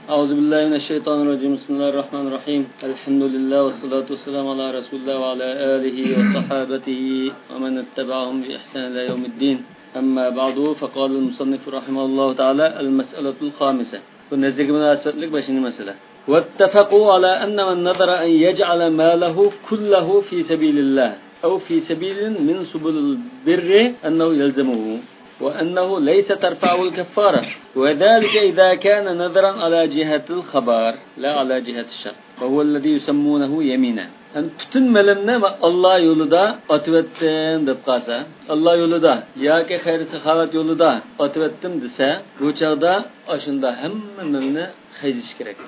أعوذ بالله من الشيطان الرجيم بسم الله الرحمن الرحيم الحمد لله والصلاة والسلام على رسول الله وعلى آله وصحابته ومن اتبعهم بإحسان إلى يوم الدين أما بعد فقال المصنف رحمه الله تعالى المسألة الخامسة والنزيق من أسفلك بشين مسألة واتفقوا على أن من نظر أن يجعل ماله كله في سبيل الله أو في سبيل من سبل البر أنه يلزمه وأنه ليس ترفعه الكفارة وذلك إذا كان نظرا على جهة الخبر لا على جهة الشر وهو الذي يسمونه يمينا أن تتملمنا الله يولدا أتوتن دبقاسا الله يولدا ياك خير سخاوات يولدا أتوتم دسا روچادا أشندا هم ملنا خيزش كرك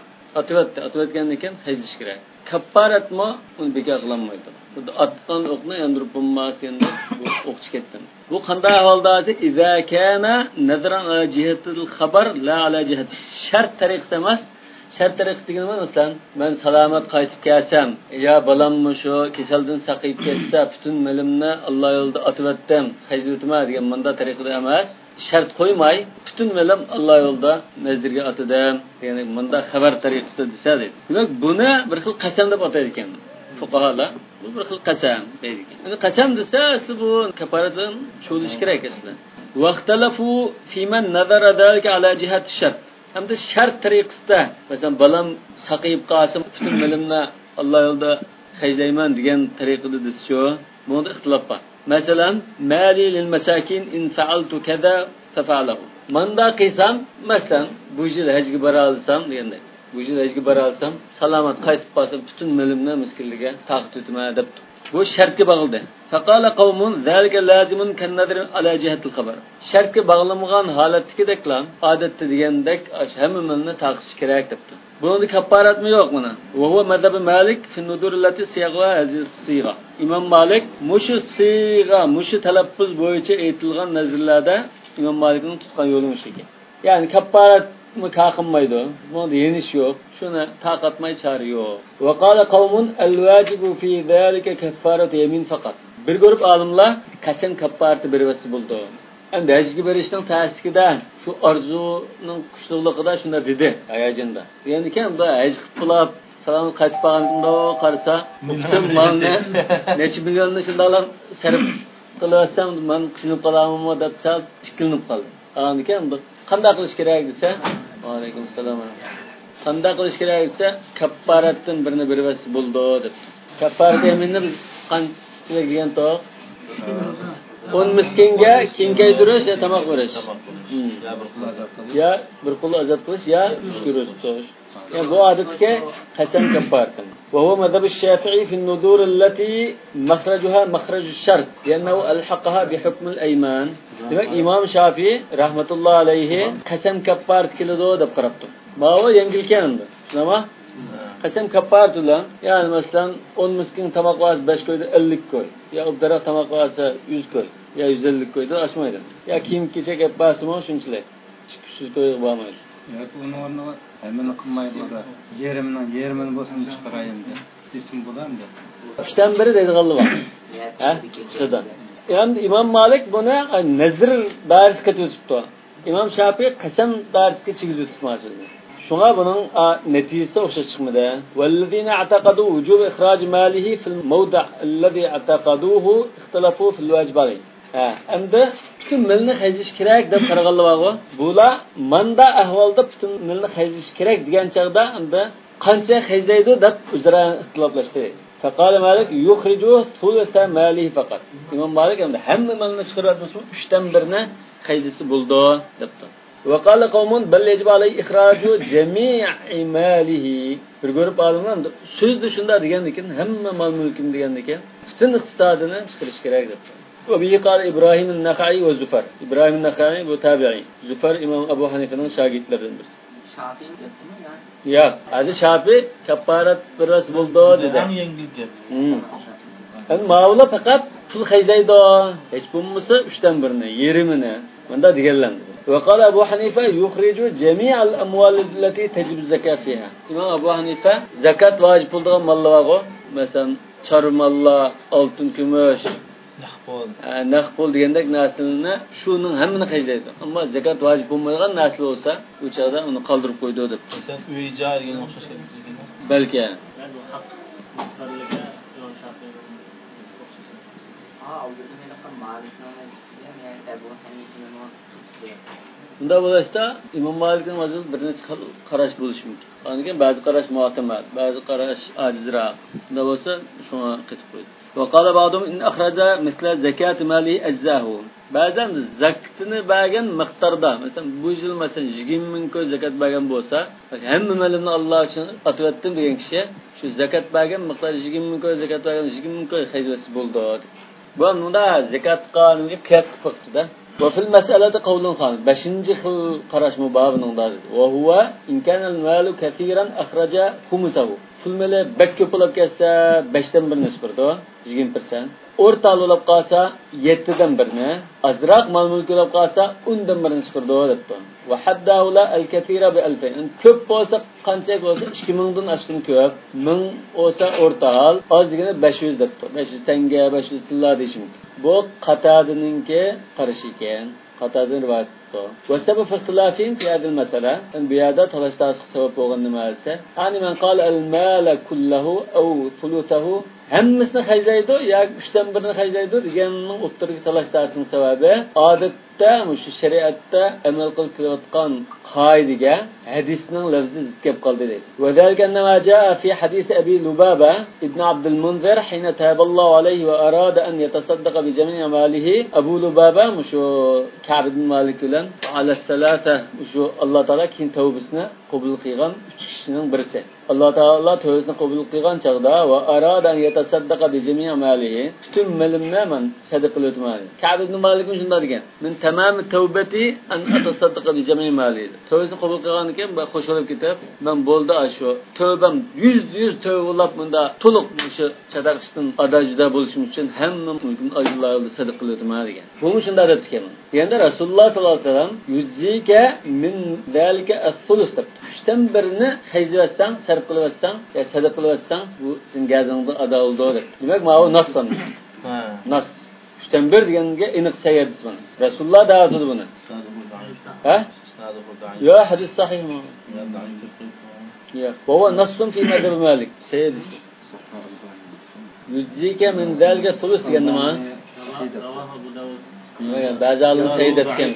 أتوت كان خيزش كرك كفارة ما onu bekar qilmaydi. Atgan o'qni yandırıp bulması endi bu o'qchi ketdim. Bu qanday ahvolda iza kana nazran ala jihatil xabar la ala jihati shart tariqasi emas. Shart tariqasi degani masalan men salomat qaytib kelsam yo balammi shu kasaldan saqayib ketsa butun milimni Alloh yo'lida atvatdim, xajlatma degan menda tariqada emas. Shart qo'ymay butun milim Alloh yo'lida nazirga atadim degan menda xabar tariqasida desa deydi. Demak buni bir xil qasam deb ataydi ekan fuqaholar. Bu bir xil qasam deydi ekan. Endi qasam desa asli bu kafaratdan cho'lish kerak asli. Vaqtalafu fi man nazara dalika ala jihati shart. Hamda shart tariqasida masalan balam saqayib qolsin butun milimni Alloh yo'lida xajlayman degan tariqada desa bunda ixtilof bor. Masalan mali lil masakin in fa'altu kaza fa fa'alahu. Manda qilsam masalan bu yil hajga bora olsam deganda bu yil hajga bora olsam salomat qaytib qolsam butun milimni miskinligiga taqit etma debdi. Bu shartga bog'ldi. Faqala qawmun zalika lazimun kan nadr ala jihatil xabar. Shartga bog'lanmagan holatdagideklar odatda degandek hammamni taqish kerak debdi. Bunun kafaratmi yo'q buni? Va huwa mazhab Malik fi nudur allati siyagha aziz siga. İmam Malik mushu siga, mushu talaffuz bo'yicha aytilgan nazrlarda İmam Malikning tutgan yo'li mushiki. Ya'ni kafarat qilmaydi. Bunda yenish yo'q. Shuni taqatmay chari yo'q. Va qala qawmun al-wajibu fi zalika kaffaratu yamin faqat. Bir guruh olimlar qasam kaffarati bervasi bo'ldi. Endi hajga berishning ta'sirida shu orzuning kuchliligida shunda dedi hayajonda. Endi kim bu haj qilib salom qaytib qolganda qarasa butun molni necha millionni shundalar sarf qilasam men qishinib qolamanmi deb chal tikilib qoldi. Endi kim bu qanday qilish kerak desa, alaykum assalom. Qanday qilish kerak desa, kaffaratdan birini bervasi bo'ldi deb. Kaffarat eminni biz qanchalar degan to 10 miskinga kengaydirish ya tamoq berish. Ya bir qul azat qilish ya 3 kun tutish. Yani bu odatga qasam kaffaratan. Va huwa madhhab ash-Shafi'i fi an-nudur allati makhrajuha makhraj ash-shart, li'annahu alhaqaha bi hukm al-ayman. Demak Imom Shafi'i rahmatullohi alayhi qasam kaffarat keladi deb qarabdi. Ma'o yengilkan endi. Nima? Qasam kaffarat bilan, yani masalan 10 miskin tamoq olsa 5 ko'yda 50 ko'y. Ya obdara tamoq olsa 100 ko'y. Ya 150 ko'yda oshmaydi. Ya kiyim-kechak yapasimi shunchalar. 200 ko'y bo'lmaydi. Ya uni o'rniga hemen qilmaydi. Yerimini bo'lsin chiqarayim deb. Ism bo'ladi. Uchdan biri deydiganlar bor. Ha? Shundan. Endi Imom Malik buni nazr dairasiga o'tibdi. Imom Shafi'i qasam dairasiga chigizib tutmoqchi. Şuna bunun neticesi o'xshash chiqmadi. Vallazina ataqadu wujub ikhraj malihi fil mawdi' alladhi ataqaduhu ikhtalafu fil wajibali. Endi butun milni xajlash kerak deb qaraganlar bor. Bular manda ahvolda butun milni xajlash kerak degan chaqda endi qancha xajlaydi deb o'zaro ixtiloflashdi. Faqala Malik yukhriju thulutha malihi faqat. Imom Malik endi hamma milni chiqarib 3dan 1ni xajlisi bo'ldi debdi. وقال قوم بل يجب عليه إخراج جميع ماله. Bir görüp olimlar sözde shunda degandikin hamma mol mulkim degandikin butun iqtisodini chiqarish kerak deb. Va bi qala Ibrohim an-Naxai va Zufar. Ibrohim an-Naxai bu tabi'i. Zufar Imom Abu Hanifaning shogirdlaridan birisi. Shafi'i dedimi yani? Yo'q, hozir Shafi kaffarat biroz bo'ldi dedi. Endi mavla faqat pul xajlaydi. Hech bo'lmasa 3dan 1ni, yerimini bunda deganlandi. وقال أبو حنيفة يخرج جميع الأموال التي تجب الزكاة فيها. İmam Abu Hanife zakat vacip olduğu mallar var. Mesela çarı mallar, altın, gümüş, naqbol degandek naslini shuning hammani qajlaydi. Ammo zakot vojib bo'lmagan nasl bo'lsa, u chaqda uni qoldirib qo'ydi deb. Sen uy-joy degan o'xshash ekan. Balki Bunda bo'lsa Imom Malikning o'zi bir necha qarash bo'lishi mumkin. Lekin ba'zi qarash mu'tamad, ba'zi qarash ajizroq. Bunda bo'lsa shunga qetib qo'ydi. Va qala ba'dum in akhraja misla zakat mali ajzahu. Ba'zan zakatni bergan miqdorda, masalan bu yil masalan 20 ming ko'y zakat bergan bo'lsa, hamma malini Alloh uchun atvatdim degan kishi shu zakat bergan miqdor 20 ming ko'y zakat bergan 20 ming ko'y xayzasi bo'ldi. Bu bunda zakat qonuniga qiyas qilibdi-da. وفي المسألة قول خامس بشنج خل قرش مبابن دار وهو إن كان المال كثيرا أخرج خمسه فالمال بكيب لب كسا بشتن برنس برضو 20%. Ortalı olab qalsa 7'den birine, azraq mal mülkü olab qalsa 10'dan birini çıkırdı o depti. Ve haddahula el-kethira bi elfeyn. Köp olsa, qançak olsa 2000'dan aşkın köp. 1000 olsa ortal, az degene 500 depti. 500 tenge, 500 tilla deyişim. Bu Qatada'nınki qarışı iken. Qatada'nın rivayet etdi. Ve sebep ihtilafin fi hadil mesele. Bu yerda talashtasıq sebep bo'lgan nima ise. Ani men qala el-mala kullahu aw thuluthahu hammasini xajlaydi yoki 3dan 1ni xajlaydi deganning o'ttirgi talashtasning sababi odatda shu shariatda amal qilib kelayotgan qoidaga hadisning lafzi zid kelib qoldi deydi. Va zalika ma jaa fi hadis Abi Lubaba ibn Abd al-Munzir hina taballahu alayhi va arada an yatasaddaqa bi jami' malihi. Abu Lubaba shu Ka'b ibn Malik bilan ala salata shu Alloh taolo keyin tavbasini qabul qilgan 3 kishining birisi. Alloh taolo tavbasini qabul qilgan chaqda va arada an yatasaddaqa bi jami' malihi. Bütün malimni men sadaqa qildim. Ka'b ibn Malik shunday degan. Men tamam tavbati an atasaddaqa bi jami' mali. Tövbesini qabul qilgandan keyin men qo'shilib ketib, men bo'ldi shu tövbam 100 tövbalab bunda to'liq shu sadaqashdan adajda bo'lishim uchun hamma mumkin ajrlarni sadaqa qildim degan. Bu shunday deb ekan. Endi Rasululloh sollallohu alayhi vasallam yuzika min zalika as-sulus deb. 3dan 1ni xayzvatsang, sarf qilvatsang, ya sadaqa qilvatsang, bu sen gazingda ado bo'ldi deb. Demak, mana bu nassan. Nas 3dan 1 deganga aniq sayyiz buni. Rasululloh da'vatida buni. Ha? Ya hadis sahih mi? Ya. وهو نص في مذهب مالك. سيد يجزيك من ذلك ثلث degan nima? Ba'zi alim sayid etgan.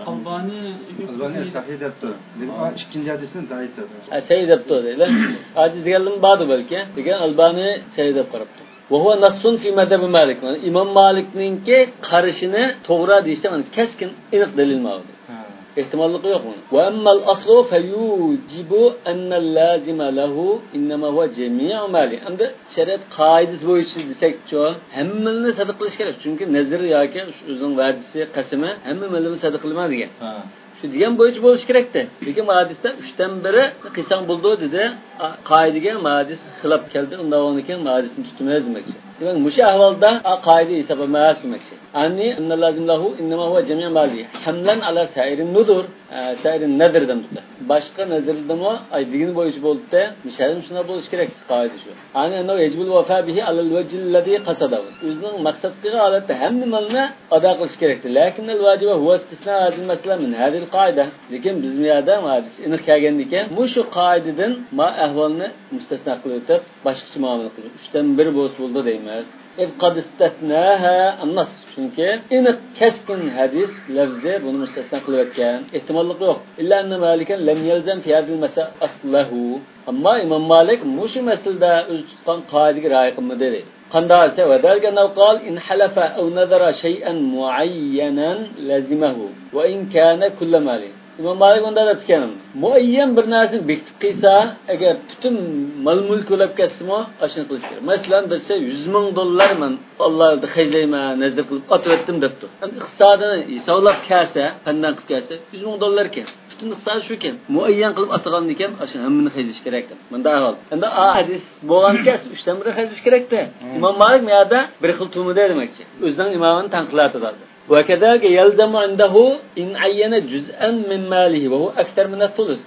Albani sahih debdi. Lekin ikkinchi hadisni zaif dedi. Sayid debdi deylar. Ajiz deganlar ba'zi balki. Degan Albani sayid deb qarabdi. وهو نص في مذهب مالك. İmam Malikninki qarishini to'g'ri deyishda mana keskin aniq dalil mavjud. Ehtimollik yo'q buni. Va ammal aslu fayujibu anna lazima lahu inma huwa jami'u mali. Endi shariat qoidasi bo'yicha desak-chi, hammani sadaqa qilish kerak. Chunki nazr yoki o'zining va'dasi, qasami hamma malini sadaqa qilma degan. Shu degan bo'yicha bo'lish kerak-da. Lekin hadisda 3dan 1i qilsang bo'ldi dedi. Qoidaga hadis xilof keldi. Undan keyin hadisni tutmaymiz demakchi. Demak, mush ahvolda qoida hisoblanmas demakchi. Anni anna lazim lahu inma huwa jami' mali. Hamlan ala sa'irin nudur, sa'irin nazrdan tutdi. Boshqa nazrdami aydigan bo'yicha bo'ldi-da, mishalim shuna bo'lish kerak qoida shu. Ani anna yajibul wafa bihi ala al-wajh alladhi qasadahu. O'zining maqsad qilgan holatda hamma malni ado qilish kerak-da. Lekin al-wajiba huwa istisna hadhihi masala min hadhihi al-qoida. Lekin biz bu yerda hadis aniq kelgan ekan, mushu qoidadan ma ahvolni mustasno qilib o'tib, boshqacha muomala qilib 3dan 1 bo'ldi deymiz. qad istatnaha an-nas. Chunki aniq keskin hadis lafzi buni mustasno qilib o'tgan. Ehtimollik yo'q. Illa anna Malikan lam yalzam fi hadhihi al-mas'ala aslahu. Amma Imom Malik mushu masalada o'z tutgan qoidaga rioya qilmadi dedi. Qanday esa va dalga naqal in halafa aw nadara shay'an muayyanan lazimahu wa in kana kullu mali. Imom Malik bunday deb ekan. Muayyan bir narsani bekitib qilsa, agar butun mol-mulk olib ketsa-mo, ashuni qilish kerak. Masalan, bilsa 100 ming dollar men Allohga xayzlayman, nazar qilib otib debdi. Endi iqtisodini hisoblab kelsa, qanday qilib kelsa, 100 ming dollar ekan. Butun iqtisod shu ekan. Muayyan qilib atgan ekan, ashuni hammani xayzish kerak deb. Bunday ahvol. Endi hadis bo'lgan kes 3dan 1 xayzish kerak-da. Imom Malik bu yerda bir xil tumida demakchi. O'zining imomini tanqillatadi. وكذلك يلزم عنده إن عين جزءا من ماله وهو أكثر من الثلث.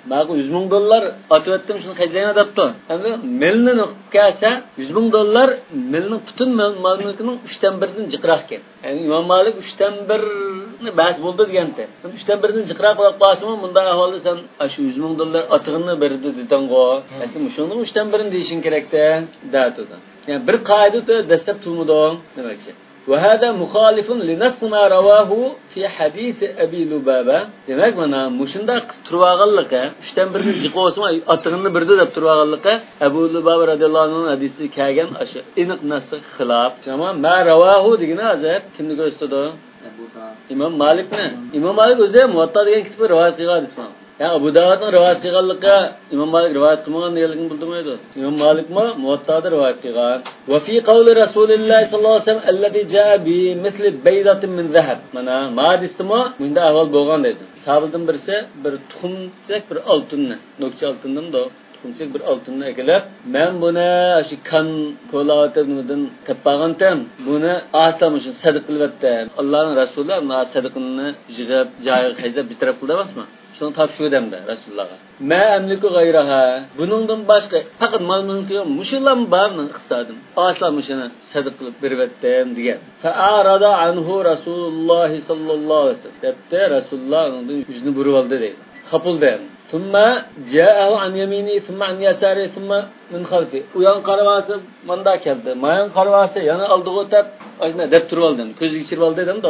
Mağu $100,000 atıvettim şunu kayıtlayana daptı. Endi melini kelsa $100,000 melinin bütün mal mülkünün 3'ten 1'ini jiqraq ekan. Yani İmam Malik 3'ten 1'ni bas bo'ldi deganda. 'dan 1'ni jiqraq qilib qo'ysam, bunda ahvolda sen shu $100,000 atig'ini berdi dedinggo. Endi shuni 3'ten 1'ini deyishing kerak-da, da'tida. Yani bir qoida dastlab turmadi demakchi. وهذا مخالف لنص ما رواه في حديث أبي لبابة. Demek mana muşunda turvağanlıqı 3'ten 1'ni jiqosma atığını birdi deb turvağanlıqı Abu Lubaba radhiyallohu anhu'nun hadisida kelgan aşı aniq nasx xilaf. Tamam, ma ravahu degani azab kimni ko'rsatdi? İmam Malikni. İmam Malik o'zi Muvatta degan kitobni rivoyat qilgan hadis bor. Ya Abu Davudning rivoyat qilganligi İmam Malik rivoyat qilmagan deganligini bildirmaydi. İmam Malikmi Muvattada rivoyat qilgan. Va fi qawli Rasululloh sallallohu alayhi vasallam alladhi jaa bi misli baydatin min zahab. Mana hadisdimi bunda ahvol bo'lgan dedi. Sahabadan birisi bir tuxumchak bir oltinni, nokcha oltindan da tuxumchak bir oltinni egalab, men buni shu kan qo'latdan tapag'antam, buni aslamush sadaqa qilibdi. Allohning rasuli ana sadaqani yig'ib, joyiga hajlab bitirib qildi emasmi? Şunu topshirdim-da Rasulullahga. Ma amliku g'ayraha. Buningdan boshqa faqat mol-mulk yo'q. Mushulam barni iqtisodim. Aslamishini sadaqa qilib beribdim degan. Fa'arada anhu Rasululloh sallallohu alayhi vasallam. Debdi Rasululloh undan yuzini burib oldi deydi. Qapildi. Thumma ja'ahu an yamini, thumma an yasari, thumma min khalfi. U yon qaravasi manda keldi. Mayon qaravasi yana oldiga o'tib, ayna deb turib oldi. Ko'ziga ichirib oldi dedim-da.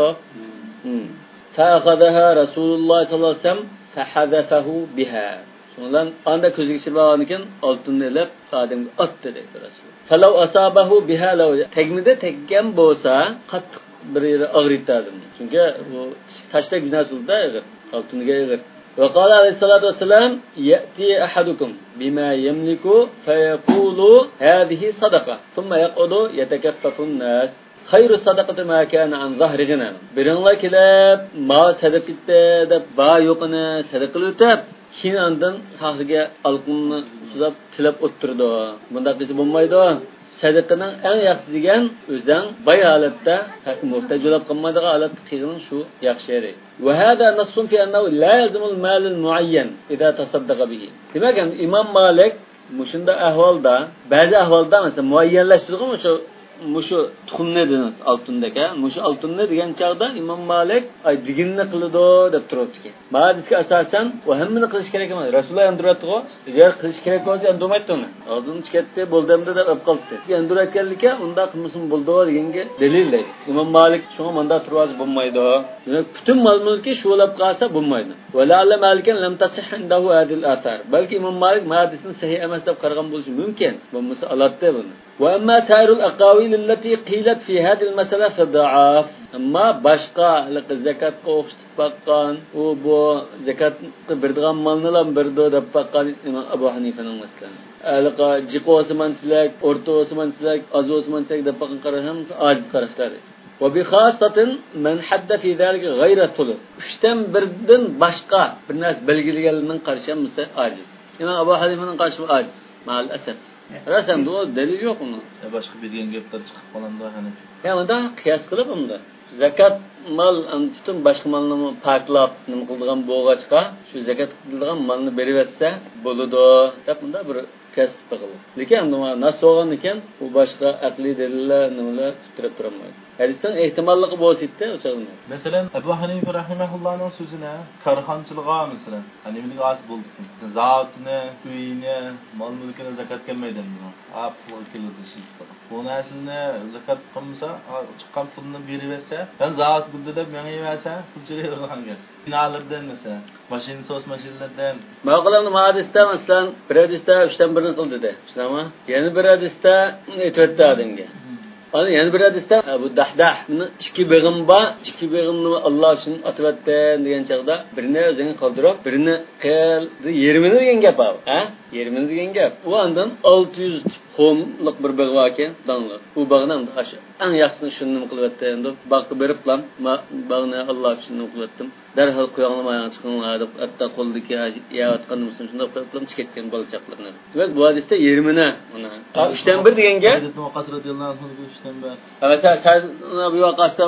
Fa'akhadaha Rasululloh sallallohu alayhi vasallam فحذفه بها. Sonradan anda ko'ziga tushirib olgan ekan, oltinni ilib xodimga otdi dedi Rasul. Falau asabahu biha law tegmida teggan bo'lsa, qattiq bir yeri og'ritadi. Chunki bu tashdak binosulda oltinga ig'ir. Va qala alayhisolatu vasallam yati ahadukum bima yamliku fayaqulu hadhihi sadaqa. Thumma yaqudu yatakaffafu an-nas. Hayru sadaqati ma kana an zahri gina. Birinlar kelib, ma sadaqatda deb ba yo'qini sadaqa qilib o'tib, keyin andan haqqiga alqumni suzab tilab o'ttirdi. Bunda qilsa bo'lmaydi. Sadaqaning eng yaxshi degan o'zing boy holatda haqqa muhtoj bo'lib qolmaydigan holatda qilgan shu yaxshi edi. Va hada nassun fi annahu la yalzamu al-mal al-muayyan idha tasaddaqa bihi. Demak, Imom Malik mushunda ahvolda, ba'zi ahvolda mesela muayyanlashtirgan mushu tuxumni dediniz oltindagi. Mushu oltinni degan chaqda Imom Malik ay diginni qiladi deb turibdi. Ma'lumotga asosan va hammani qilish kerak emas. Rasululloh anduratgo, agar qilish kerak bo'lsa andumaydi uni. Oldin chiqatdi, bo'ldimda deb olib qoldi. Anduratganlikka unda qilmasin bo'ldi deganga dalillaydi. Imom Malik shunga manda turib bo'lmaydi. Demak, butun mol-mulki shu'lab qolsa bo'lmaydi. Va la'alla Malikan lam tasih indahu hadil athar. Balki Imom Malik hadisni sahih emas deb qaragan bo'lishi mumkin. Bo'lmasa alatda buni. وأما سائر الأقاويل التي قيلت في هذه المسألة فضعاف. أما باشقا لك الزكاة قوشت بقان وبو زكاة بردغان مالنلام بردو دبقان إمام أبو حنيفة مثلا. لقى جيقو سمانسلك أورتو سمانسلك أزو سمانسلك دبقان قرشهم عاجز قرشلار. وبخاصة من حد في ذلك غير الثلث. اشتم بردن باشقا بالناس بلغيلغالنن قرشهم مثلا عاجز. إمام أبو حنيفة قرشم عاجز مع الأسف. Rasam bu dalil yo'q uni. Boshqa bilgan gaplar chiqib qolanda hani. Ya unda qiyos qilib unda zakat mal butun boshqa malni farqlab nima qildigan bo'lg'achqa shu zakat qildigan malni beriversa bo'ladi deb unda bir qiyos qilib. Lekin unda nas bo'lgan ekan, u boshqa aqliy dalillar nimalar tutirib turmaydi. Hadisdan ehtimolligi bo'lsa-da, o'chag'ini. Masalan, Abu Hanifa rahimahullohning so'zini karxonchilig'a masalan, hani bilga as bo'ldi. Zotni, uyini, mol-mulkini zakat kelmaydi buni. Pul keladi shishdi. Bu narsani zakat qilmasa, chiqqan pulni beriversa, ben zot qildi deb menga yeversa, pulchilik qilgan. Binolardan masalan, mashina sos mashinalardan. Ma'qulan hadisda masalan, bir hadisda 3dan 1ni qildi-da. Ishlama? Yana bir hadisda aytibdi odamga. Ana yana bir hadisda bu Dahdah ikki beg'im bor, ikki beg'imni Alloh uchun otibdi degan chaqda birini o'zini qoldirib, birini qildi, yerimini degan gap bu. Ha? Yerimini degan gap. U andan 600 xomlik bir beg'im ekan, danliq. U bag'dan ashi en yaxşısını şunu qilibdi. Baqqa beriblam, bağını Allah üçün qilibdim. Dərhal qoyanılmayan çıxınlar, hətta qoldakı yeyatqanımızın şunda qoyublam çıxetken balacaqlarını. Demək bu hadisdə 20-nə ona. 3-dən 1 degenge. Muqas radiyallahu anhu 3-dən 1. Mesela sen bu vakasda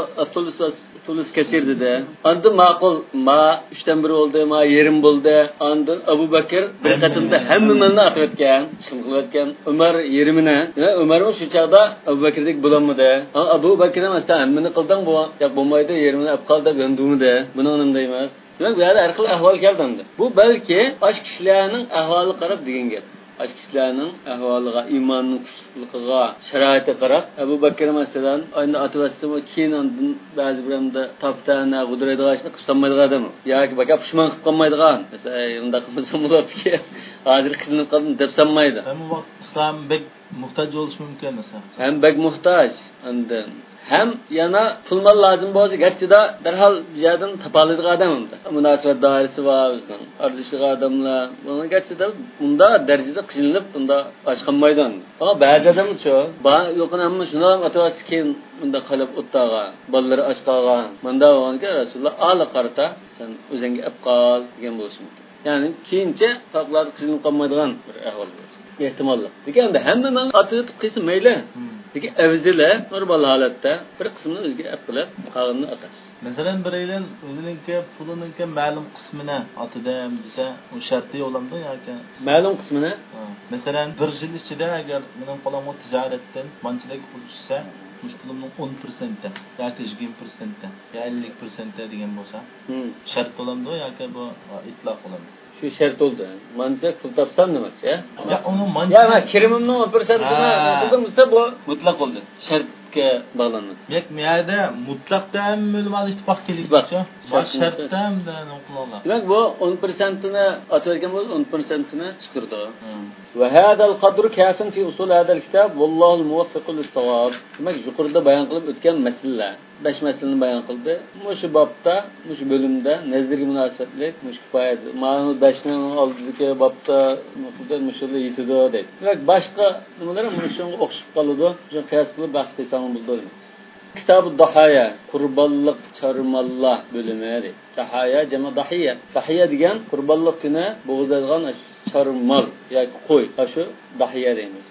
Tulus kesirdi de. Andı maqul ma 3'ten 1 oldu, ma 20 buldu. Andı Abu Bakır bir katında hemmemanını atıp etken, çıkım kılıp etken. Ömer 20'ne. Ömer'in şu çağda Abu Bakır'daki bulanmadı. Ama Abu Bakır'a mesela hemmeni kıldan bu. Ya bombaydı 20'ne apkalda gönduğunu de. Bunu anımdaymaz. Demek bu yerde erkil ahval geldi. Bu belki aşk kişilerinin ahvalı qarab degan gap. Aşk kişilerinin ahvalıga, imanının kuşluğuna, şeraite qarab. Abu Bakır mesela aynı atıvasımı keyin ondan bazı biramda taptana, quduraydigan ishni qilib sanmaydigan adam. Yoki baka pushmon qilib qolmaydigan. Mesela unda qilmasam bo'lardi-ki, hozir qilinib qoldim deb sanmaydi. Hem bu vaqt İslam bek muhtoj bo'lishi mumkin mesela. Hem bek muhtoj. Ondan hem yana pulmal lazım bo'lsa, gerçida darhol yerdan topalaydigan odamda. Munosabat doirasi bor bizning. Ardishli odamlar, buni gerçida bunda darajada qilinib, bunda ochqolmaydi. Ama ba'zi odamlar-chi, yo'qini hamma shuni atavasi keyin bunda qilib o'ttaga, bolalari ochqaga, bunda o'nga Rasululloh ala qarata, sen o'zingga olib qol degan bo'lishi mumkin. Ya'ni keyincha faqlar qilinib qolmaydigan bir ahvol bo'lsa. Ehtimolli. Deganda hamma men atib qilsa mayli. Peki evzile normal halatda bir qismini o'ziga aqlab qolganini atash. Masalan, biraylar o'zininki pulininki ma'lum qismini atidam desa, u shartli yo'lamda yoki ma'lum qismini? Masalan, bir yil ichida agar mening qo'limga tijoratdan manchilik qilsa, mush pulimning 10% yoki 20% ya 50% degan bo'lsa, shart bo'lamdi yoki bu itloq bo'lamdi? Şu şart oldu. Mançak pul tapsam demek ya. Ya onu mançak. Ya ben kirimimden 10%'ine okudumsa bu mutlak oldu. Şartga bağlandı. Yak miyada mutlaqda ham ma'lumot ittifoq kelikchi. Shartda ham o'qiladi. Demek bu 10%'ine atırken bu 10%'ine çıkırdı. Ve hadal qadru kafin fi usul hadal kitab vallahu muwaffiqu lis-sawab. Demek yuqorida bayon qilib o'tgan masalalar 5 masalani bayon qildi. Mushu bobda, mushu bo'limda nazarga munosabatlik, mush kifoyat. Ma'lum 5ning oldidagi bobda mushuli yetidi deydi. Demek boshqa nimalar mushunga o'xshab qoladi. Shu qiyos qilib bahs qilsam bo'ladi. Kitab-ı Dahaya, Qurbanlık Çarmallah bölümü deydi. Dahaya cema dahiya. Dahiya degan qurbanlık günü bo'g'izlaydigan charmal yoki qo'y. Shu dahiya deymiz.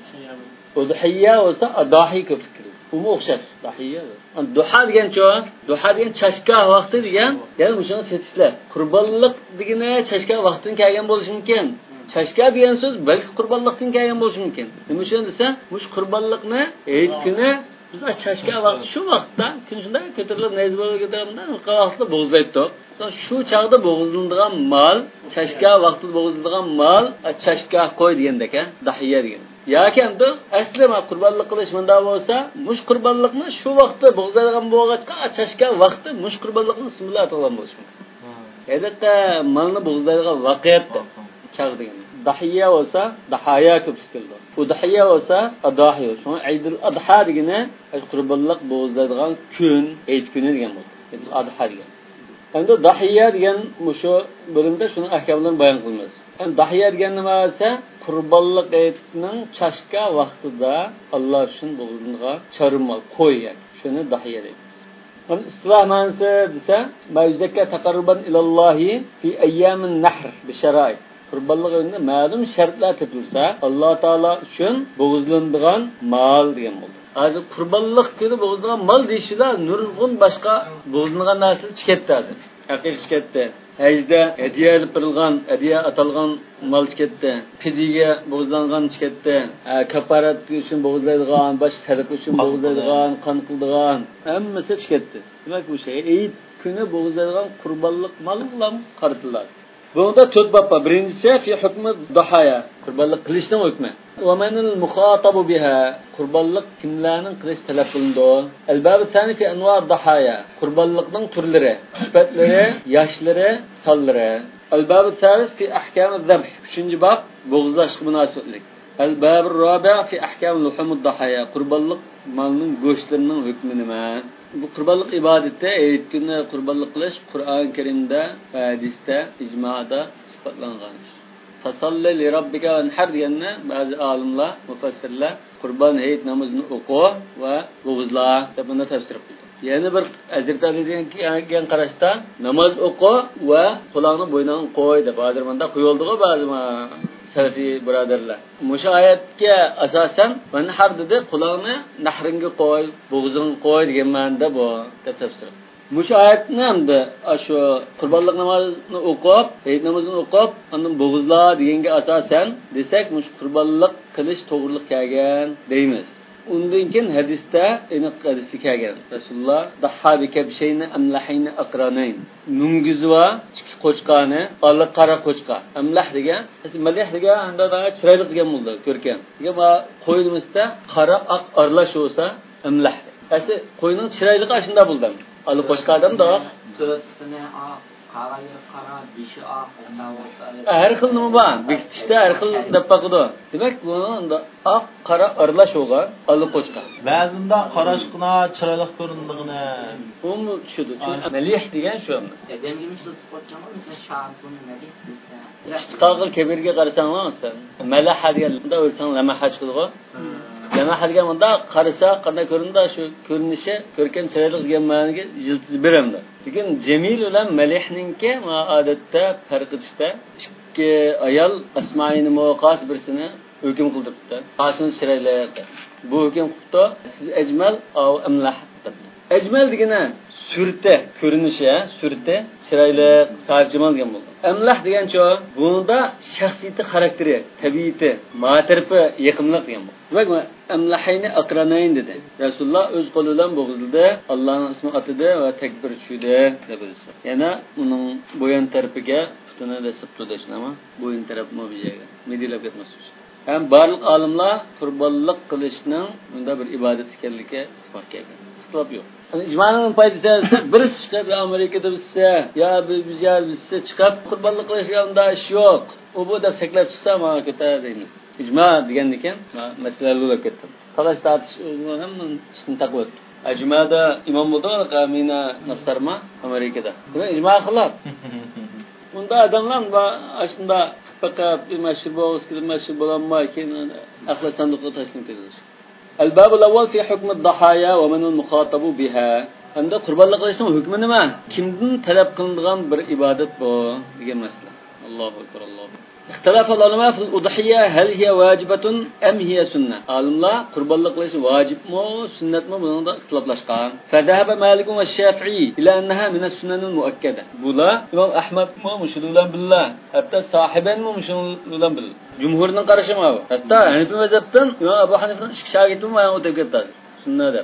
Udhiya bo'lsa adahi ko'plik kiradi. Bumi o'xshash. Dahiya. Duha degan-chi, duha degan chashka vaqti degan, ya'ni o'shani chetishlar. Qurbanlık degani chashka vaqtidan kelgan bo'lishi mumkin. Chashka degan so'z balki qurbanlıkdan kelgan bo'lishi mumkin. Nima uchun desa, mush qurbanlıkni Eid kuni biz chashka vaqti shu vaqtda kun shunday ko'tarilib nayzbaga ko'taramda vaqtda bo'g'izlaydi. Shu chaqda bo'g'izlanadigan mol, chashka vaqtida bo'g'izlanadigan mol, chashka qo'y degandek-a, dahiya degan. Yoki endi asli qurbonlik qilish bunda bo'lsa, mush qurbonlikni shu vaqtda bo'g'izlaydigan bo'lg'achqa, chashka vaqti mush qurbonlikni ismi bilan atalgan bo'lishi mumkin. Albatta, molni bo'g'izlaydigan vaqtda chaq degan. Dahiya olsa, dahaya ko'plik keldi. Bu dahiya olsa, adahiya. Shuni Eidul Adha degani qurbonlik bo'g'izlaydigan kun, Eid kuni degan bo'ldi. Eidul Adha degan. Endi dahiya degan mushu bo'limda shuni ahkamlarini bayon qilamiz. Endi dahiya degan nima bo'lsa, qurbonlik Eidning chashka vaqtida Alloh uchun bo'g'izlangan charmal qo'y, shuni dahiya deymiz. Bunun istilah ma'nosi desa, ma'zaka taqarruban ilallohi fi ayyamin nahr bi sharoit. Qurbanlık önünde ma'lum şartlar tepilse Allah Teala üçün bo'g'izlanadigan mal degan bo'ldi. Hozir qurbanlık günü bo'g'izlanadigan mal deyishlar nurg'un boshqa bo'g'izlanadigan narsalar chiqatdi hozir. Haqiqiy chiqatdi. Hajda hadiya olib berilgan, hadiya atalgan mal chiqatdi. Fidiga bo'g'izlangan chiqatdi. Kafarat uchun bo'g'izlaydigan, boshqa sadaqa uchun bo'g'izlaydigan, qon qiladigan hammasi chiqatdi. Demak bu şey Eid kuni bo'g'izlaydigan qurbanlık mallar qaratiladi. Bunda 4 bab var. Birincisi fi hukmi dahaya. Qurbanlik qilishning hukmi. Va manil muxatabu biha. Qurbanlik kimlarning qilish talab qilindi? Al-bab thani fi anwa dahaya. Qurbanlikning turlari, sifatlari, yoshlari, sonlari. Al-bab thalith fi ahkam az-zabh. 3-bab bo'g'izlashga munosabatlik. Al-bab ar-rabi' fi ahkam luhum ad-dahaya. Qurbanlik malning go'shtlarining hukmi nima? Bu qurbanlik ibadətdə Eid günü qurbanlik qilish Qur'on-i Karimda va hadisda, ijmoda isbotlangan. Fasalli li robbika vanhar deganni ba'zi olimlar, mufassirlar Qurban hayit namozini o'qi va bo'g'izla deb buni tafsir qildi. Yana bir Hazrat Ali degan qarashda namoz o'qi va qo'lingni bo'yniga qo'y deb hozir bunda qo'yildi-ku ba'zi salafiy birodarlar. Mushu oyatga asosan manhar dedi, qo'lingni nahringga qo'y, bo'g'izingga qo'y degan ma'noda bu deb tafsir. Mushu oyatni hamda shu qurbonlik namozini o'qib, hayit namozini o'qib, undan bo'g'izla deganga asosan desak, mush qurbonlik qilish to'g'riliq kelgan deymiz. Undan keyin hadisda aniq hadisda kelgan. Rasululloh dahhabi kabshayni amlahayni aqranayn. Mungizva ikki qo'chqani, olli qora qo'chqa. Amlah degan, malih degan unda chiroyli degan bo'ldi, ko'rkam. Degan qo'yimizda qora oq aralash bo'lsa amlah. Asi qo'yning chiroyligi shunda bo'ldi. Olli qo'chqa odamda to'rtini qara dishi har xil nima bor, bekitishda har xil deb baqidi. Demak, bunda oq qora aralash bo'lgan olli qo'chqa. Ba'zida qarashqina chiroyli ko'rindigini. Bu tushdi. Malih degan shu. Dengimiz tutib mesela şartın malih desa. İstiqaqil kebirga qarasanglar sen. Malaha deganda o'lsang lamaha chiqadi-ku. Lamaha deganda qarasa qanday ko'rinadi shu ko'rinishi, ko'rkam chiroyli degan ma'noga yiltiz beramdi. Lekin jamil bilan malihninki odatda farq etishda ikki ayol asmaini muqas birsini hukm qildiribdi. Qasini chiroyli. Bu hukm qildi. Siz ajmal au amlah debdi. Ajmal degani surati, ko'rinishi, surati chiroyli, sarjimal degan bo'ldi. Amlah degancha bunda shaxsiyati, xarakteri, tabiati, ma'rifi, yaqinlik degan bo'ldi. Demak, amlahayni aqranayn dedi. Rasululloh o'z qo'li bilan bo'g'izladi, Allohning ismi atidi va takbir tushdi deb bilsa. Yana uning bo'yin tarafiga putini dasib tudashnama, bo'yin tarafma bu yerga medilab ketmas. Ham barliq olimlar qurbonlik qilishning bunda bir ibodat ekanligiga ittifoq kelgan. Ixtilof yo'q. İcmanın paydası birisi çıkıp Amerika'da bizse ya biz yer bizse çıkıp kurbanlık kılışında iş yok. O bu da seklep çıksa ama kötü deyimiz. İcma degendiken meseleleri olarak ettim. Talaş tartış hemen çıkın takip. İcma'da imam buldu da Mina Nasarma Amerika'da. Demek icma kılar. Bunda adamlar aslında fakat bir meşhur boğaz gibi meşhur bulanma ki akla sandıklı taslim edilir. الباب الأول في حكم الضحايا ومن المخاطب بها. عند قربان لقيسم حكم نما؟ كمدن طلب قلندغان بر عبادت بو degan masala. Allahu akbar Allahu. اختلاف العلماء في الأضحية هل هي واجبة أم هي سنة. عالمlar قربانlık qilish vojibmi, sunnatmi bunda ixtiloflashgan. فذهب مالك والشافعي إلى أنها من السنن المؤكدة. Bular İmam Ahmad mı müşrilan billah, hatta sahiben mi müşrilan billah. Cumhurning qarashi ma bu. Hatta Hanifi mazhabdan İmam Abu Hanifa'ning ikki shogirdi ham o'tib ketdi. Sunnada.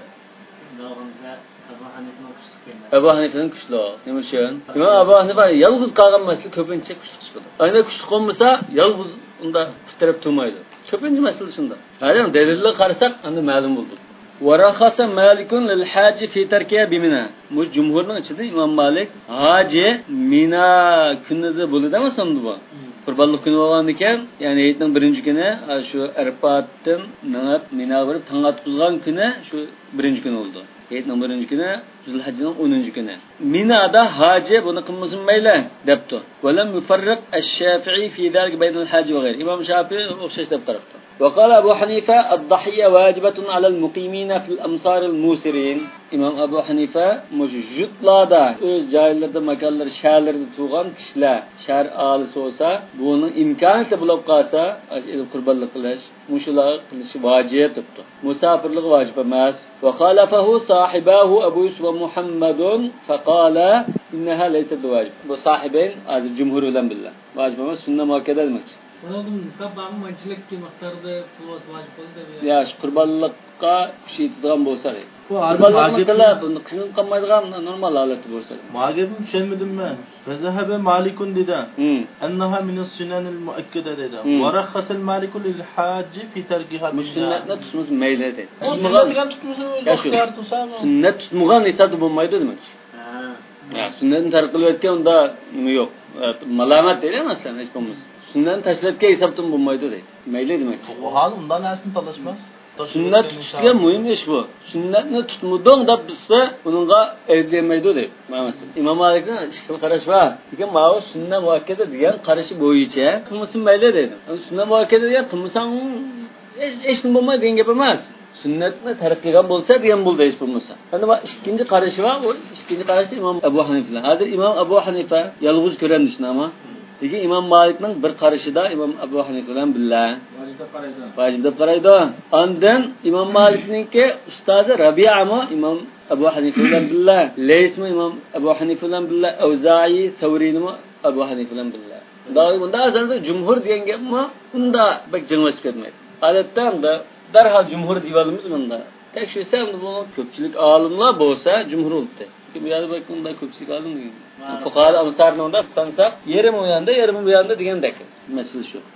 Abu Hanifa'nın kuchli. Nima uchun? Imom Abu Hanifa yolg'iz qolgan masala ko'pincha kuchli chiqadi. Ayna kuchli qolmasa, yolg'iz unda kuchtirib turmaydi. Ko'pincha masala shunda. Hali dalilga qarasak, unda ma'lum bo'ldi. ورخص مالك للحاج في تركها بمنى. Bu cumhurning ichida Imom Malik haji Mina kunida bo'ladi emasmi bu? Qurbonlik kuni bo'lgan ekan, ya'ni hayitning birinchi kuni shu Arfatdan Mina borib tong otqizgan kuni shu birinchi kun bo'ldi. Hayitning birinchi kuni Zulhajjning 10-kuni. Minada haji buni qilmasin mayli debdi. Valam mufarriq ash-Shafi'i fi zalika bayna al-haji va ghayri. Imom Shafi'i o'xshash deb qaraqdi. وقال أبو حنيفة الضحية واجبة على المقيمين في الأمصار الموسرين. İmam Abu Hanifa mujudlarda öz joylarda, makonlarda, shaharlarda turgan kishilar shahar aholisi bo'lsa, buni imkoniyati bo'lib qolsa, qurbonlik qilish, mushular qilish vojib debdi. Musofirlik vojib emas. Va khalafahu sahibahu Abu Yusuf Muhammadun faqala innaha laysat vojib. Bu sahibain az jumhur bilan billah. Vojib emas, sunnat muakkada demoqchi. Oğlum sabahın mançılık miktarda pulus vacip oldu da. Ya qurbonlikqa kuch yetadigan bo'lsa, qurbonlikni qilib, qishin qilmaydigan normal holati bo'lsa. Ma'gabim tushunmadim men. Zahaba Malikun dedi. Annaha min as-sunan al-muakkada dedi. Wa rakhasa al-Malik lil-hajj fi tarkiha. Sunnatni tutmas mayli dedi. Sunnatga tutmasam ixtiyor tutsam. Sunnat tutmagan esa bo'lmaydi demoqchi. Ya sunnatni tark qilayotgan unda nima yo'q. Malomat deydi masalan, hech bo'lmasa. Sunnatni tashlabga hisobdan bo'lmaydi deydi. Mayli demoqchi. Bu hol undan asli talashmas. Sunnat tutishga muhim ish bu. Sunnatni tutmading deb bilsa, uningga erdemaydi deydi. Masalan, Imom Malikning ishqil qarash bor. Lekin ma'u sunnat muakkada degan qarashi bo'yicha qilmasin mayli deydi. Sunnat muakkada degan qilmasang hech nima bo'lmaydi degan gap emas. Sunnatni tark qilgan bo'lsa degan bo'ldi hech bo'lmasa. Endi bu ikkinchi qarashi va o ikkinchi qarashi Imom Abu Hanifa. Hozir Imom Abu Hanifa yolg'iz ko'radi shuni ama. Lekin Imom Malikning bir qarashida Imom Abu Hanifa bilan billa vojib deb qaraydi. Ondan Imom Malikningki ustozi Rabi'ami Imom Abu Hanifa bilan billa, Laysmi Imom Abu Hanifa bilan billa, Avza'i, Thawrinimi Abu Hanifa bilan billa. Bunda azansa jumhur degan gapmi? Unda bak jing'ib ketmaydi. Odatda unda darhol jumhur deyolamiz bunda. Tekshirsa bu ko'pchilik olimlar bo'lsa jumhur bo'ldi. Bu yerda bak bunda ko'pchilik olim degan. Fuqaha amsarni unda sansa yerim u yanda, yerim bu yanda degandek. Masala shu.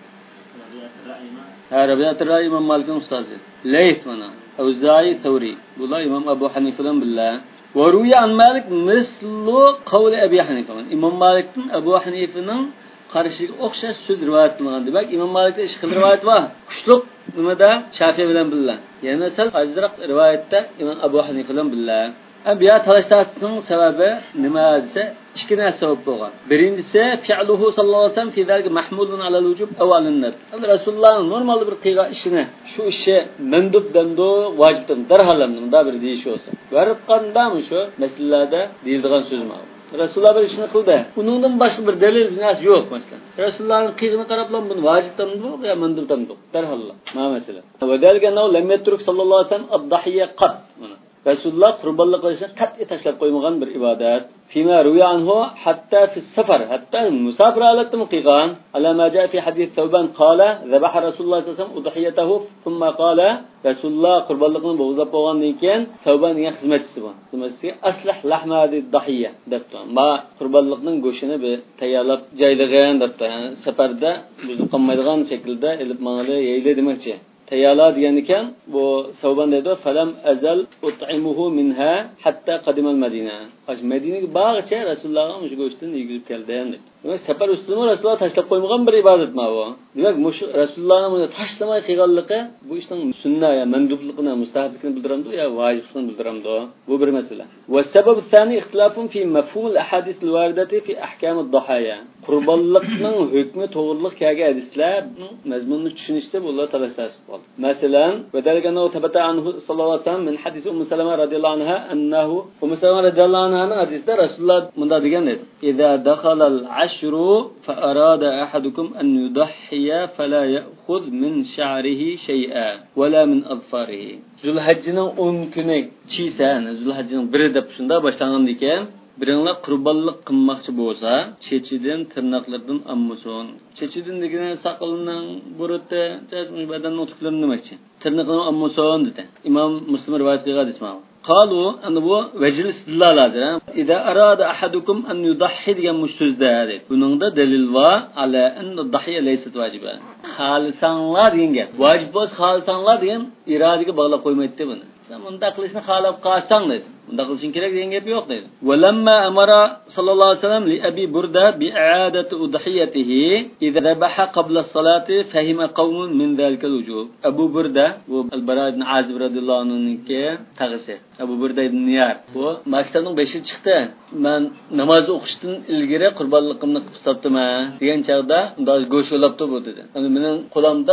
Rabi'at ar-Ra'i Imom Malikning ustozi. Layth mana Avza'i, Thawri. Bular Imom Abu Hanifa bilan billa. Wa ruya an Malik mislu qawli Abi Hanifa. Imom Malikning Abu Hanifaning qarishiga o'xshash so'z rivoyat qilingan. Demak, Imom Malikda ish qil rivoyat bor. Kuchliq nimada Shafi'i bilan billa. Yana sal azroq rivoyatda Imom Abu Hanifa bilan billa. Abiya talashtatning sababi nima desa, ikki narsa sabab bo'lgan. Birinchisi fi'luhu sallallohu alayhi vasallam fi zalika mahmulun ala al-wujub aw al-nat. Rasululloh normal bir qilgan ishini, shu ishi mandub dando vojibdan darhalamda bir deyish olsa. Barib qandami shu masalalarda deyiladigan so'z ma'lum. Rasululloh bir ishni qildi. Uningdan boshqa bir dalil narsa yo'q masalan. Rasulullohning qilg'ini qarablam buni vojibdan bu yo mandubdan bu. Darhalla. Ma masala. Va dalga no lam yatruk sallallohu alayhi vasallam ad-dahiyya qat. Rasululloh qurbonlik qilishni qat'iy tashlab qo'ymagan bir ibodat. Fima ruya anhu hatta fi safar, hatta musafir holatda qilgan. Ala ma jaa fi hadith Thawban qala zabaha Rasululloh sallallohu alayhi vasallam udhiyatahu thumma qala Rasululloh qurbonlikni bo'g'izlab qo'ygandan keyin Thawban degan xizmatchisi bor. Xizmatchisiga aslah lahmadi dahiyya debdi. Ma qurbonlikning go'shini bir tayyorlab joylagan debdi. Ya'ni safarda buzib qolmaydigan shaklda ilib mangli yeyli demoqchi. Tayala degan ekan, bu Savban dedi, "Falam azal ut'imuhu minha hatta qadimal Madina." Madinaga bag'cha Rasulullohga o'sha go'shtni yegizib keldi dedi. Demak, safar ustida Rasululloh tashlab qo'ymagan bir ibodat ma bu. Demak, mush Rasulullohni buni tashlamay qilganligi bu ishning sunnat ya mandubligini, mustahabligini bildiramdi yo vojibligini bildiramdi. Bu bir masala. Va sabab thani ixtilafun fi mafhum al-ahadith al-waridati fi ahkam ad-dahaya. Qurbonlikning hukmi to'g'riliq kelgan hadislarning mazmunini tushunishda bular talashib qoldi. Masalan, vadalganu tabata anhu sallallohu alayhi vasallam min hadis Ummu Salama radhiyallohu anha annahu Ummu Salama radhiyallohu anha hadisda Rasululloh munda degan edi: "Idza dakhala al-ashru fa arada ahadukum an yudahhiya fala ya'khudh min sha'rihi shay'a wala min adfarihi." Zulhajjning 10 kuni chisa, Zulhajjning 1 deb shunda boshlangan ekan. Biringlar qurbonlik qilmoqchi bo'lsa, chechidan, tirnoqlardan ammuson. Chechidan degani soqolining buriti, badanning tuklarini demoqchi. Tirnoqlardan ammuson dedi. Imom Muslim rivoyat qilgan hadis ma'lum. Qalu ana bu vajil istidlal hozir. Ida arada ahadukum an yudahhi degan so'zda dedi. Buningda dalil va ala anna dahiya laysat vajiba. Xalisanlar degan gap. Vojib bo'lsa xalisanlar degan irodiga bog'lab qo'ymaydi buni. Sen bunda qilishni xalab qolsang dedi. Bunda qilishing kerak degan gap yo'q dedi. Walamma amara sallallohu alayhi vasallam li Abi Burda bi i'adati udhiyatihi idza dhabaha qabla as-salati fahima qawmun min zalika al-wujub. Abu Burda bu Al-Bara ibn Azib radhiyallohu anhu'ningki tag'isi. Abu Burda ibn Niyar. Bu maktabning 5-chi chiqdi. Men namoz o'qishdan ilgari qurbonligimni qilib saptiman degan chaqda unda go'sht olibdi bu dedi. Endi mening qo'limda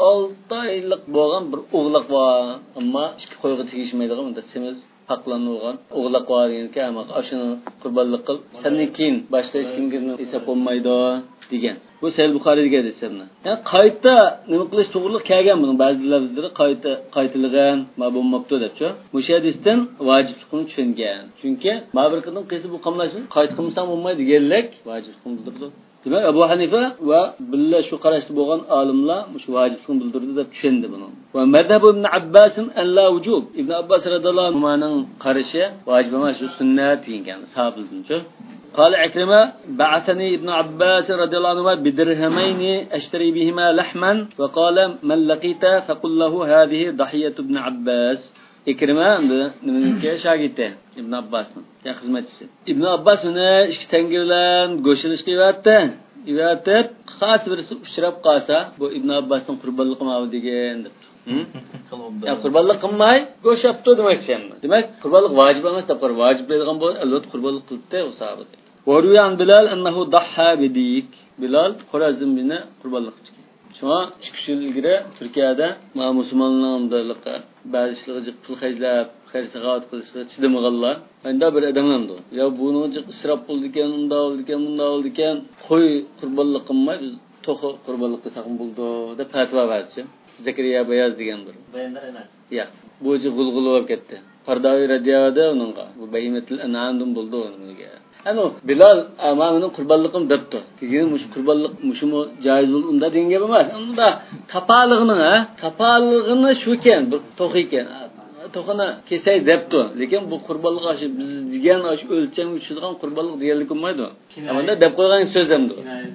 6 oylik bo'lgan bir o'g'liq bor, ammo ikki qo'yga tegishmaydigan unda semiz haqlangan o'g'liq bor ekan, ammo ashuni qurbonlik qil. Sendan keyin boshqa hech kimga hisob bo'lmaydi degan. Bu Sahih Buxoriyga desamni. Ya'ni qayta nima qilish to'g'riliq kelgan buning ba'zi lafzlari qaytilgan, ma'lumotda debchi. O'sha hadisdan vojiblikni tushungan. Chunki ma'birqning qisi bu qamlashni qayta qilmasam bo'lmaydi deganlik vojiblikni bildirdi. Demak, Abu Hanifa va billa shu qarashda bo'lgan olimlar shu vojiblikni bildirdi deb tushundi buni. Va mazhab ibn Abbas an la wujub. Ibn Abbas radhiyallohu anhuning qarashi vojib emas, shu sunnat degan sahobalardanchi. قال عكرمة بعثني ابن عباس رضي الله عنهما بدرهمين أشتري بهما لحما وقال من لقيت فقل له هذه ضحية ابن عباس. İkrima nimaniki shogirdi Ibn Abbosning ya xizmatchisi. Ibn Abbos uni 2 tangirlan go'shilish qilyapti. Ivatib xos birisi uchrab qolsa, bu Ibn Abbosning qurbonlik qilmadi degan deb. Ya qurbonlik qilmay go'shabdi demoqchi. Demak, qurbonlik vojib emas, taqdir vojib bo'lgan bo'lsa, albatta qurbonlik qildi u sahobat. Waruyan Bilal annahu dahha bidik. Bilal Xorazmni qurbonlik qildi. Şuna 2 yıl ilgiri Türkiye'de musulmonlarning ba'zi ishlarga pul xarjlab, xarj-saxovat qilishga chidamag'anlar. Menda bir odamlar ya buni isrof bo'ldi ekan, unda bo'ldi ekan, bunda bo'ldi ekan, qo'y qurbonlik qilmay biz to'xi qurbonlik qilsak bo'ldi deb fatvo berdi. Zakariya Bayaz degan bir. Bayandar emas. Ya, bu g'ulg'ul bo'lib ketdi. Qardaviy radiyada uningga bu bayimatul an'amdan bo'ldi unga. Ano Bilal amamını qurbanliqim debdi. Keyin mush qurbanliq mushimi joiz bo'ldi unda degan gap emas. Unda tapalig'ini shu ekan, bir to'q ekan. To'qini kesay debdi. Lekin bu qurbanliq ashi biz degan ash o'lcham uchirgan qurbanliq deganlik bo'lmaydi. Amanda deb qo'ygan so'z hamdi.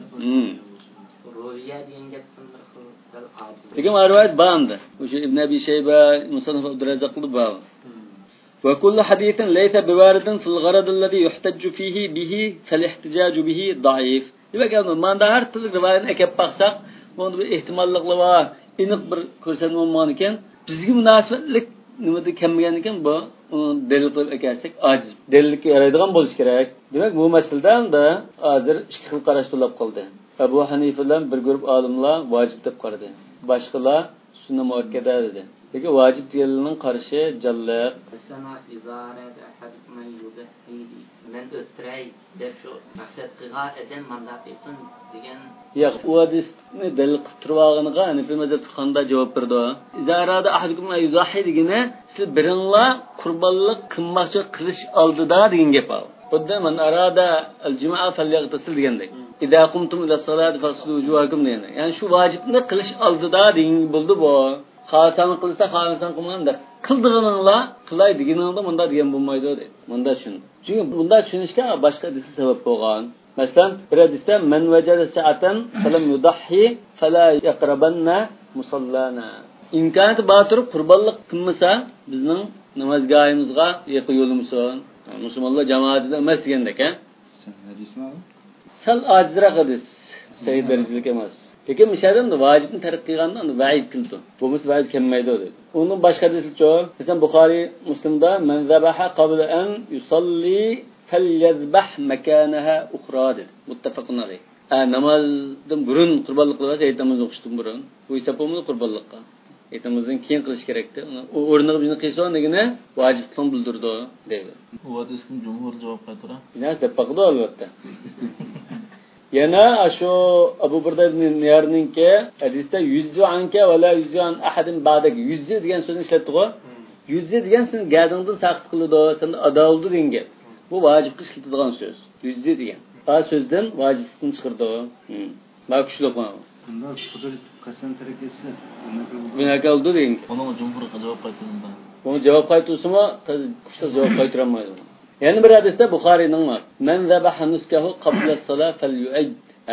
Ro'ya degan gap Lekin rivoyat ba'mdi. O'sha Ibn Abi Shayba, Musannaf Abdurrazzaqli ba'm. وكل حديث ليس بوارد في الغرض الذي يحتج فيه به فالاحتجاج به ضعيف. Demek ki manda her türlü rivayetine ekip baksak, bunda bir ihtimallıklı var, iniq bir ko'rsatma olmagan ekan, bizga munosabatlik nimada kelmagan ekan, bu dalil qilib ekansak ojiz. Dalilga yaraydigan bo'lish kerak. Demak, bu masalada hozir ikki xil qarash bo'lib qoldi. Abu Hanifa bilan bir guruh olimlar vojib deb qaradi. Boshqalar sunnat muakkada dedi. Peki vacip diyelerinin karşı callık. Sana izarede hadmen yudahidi. Men ötürey der şu maksat kıga eden mandatisın degen. Ya o hadisni delil qilib turvag'iniga Hanifi mazhab chiqqanda javob berdi. Izarada ahadukum yuzahi degene siz birinla qurbonlik qilmoqchi qilish oldida degan gap bor. Xuddi man arada al-jimaa falyaghtasil degandek. Idza qumtum ila salati faslu wujuhakum deganda. Ya'ni shu vojibni qilish oldida degan bo'ldi bu. Xasan qilsa xasan qilmaganda qildig'ininglar qilay deganingda bunda degan bo'lmaydi dedi. Bunda shun. Chunki bunda tushunishga boshqa hadis sabab bo'lgan. Masalan, bir hadisda man wajada sa'atan falam yudahhi fala yaqrabanna musallana. İmkoniyati bor turib qurbonlik qilmasa bizning namozgohimizga yaqin yo'limizson. Musulmonlar jamoatida emas degandek, ha? Hadismi? Sal ajizroq hadis. Sayyid darajalik emas. Lekin mishadan da vacibni tark qilganda uni va'id qildi. Bu mis va'id kelmaydi dedi. Onun boshqa hadisi-chi, masalan Buxoriy, Muslimda man zabaha qabla an yusalli falyazbah makanaha ukhra dedi. Muttafaqun alayh. Namozdan burun qurbonlik qilsa, aytamiz o'qishdan burun. Bu esa bo'lmaydi qurbonlikqa. Aytamizdan keyin qilish kerakda. U o'rniga bizni qilsa degani vojib qilib bildirdi dedi. Bu hadisning jumhur javob qaytara. Binas deb baqdi albatta. Yana şu Abu Burda ibn Niyarninki hadisda yüzü anka ve la yüzü an ahadin ba'daki yüzü degan so'zni ishlatdi-ku. Yüzü degan sen gadingdan saqit qildi, sen ado oldi degan gap. Bu vojib qiladigan so'z. Yüzü degan. Bu so'zdan vojibni chiqirdi. Bak kuchli qo'ydi. Bunda qudrat qasam tarakasi bunaqa oldi degan. Onun jumhur javob qaytardi. Bu javob qaytarsimi, kuchli javob qaytarolmaydi. Yani bir hadiste Buxorining var. Men zabaha nuskahu qabla as-salat falyu'id.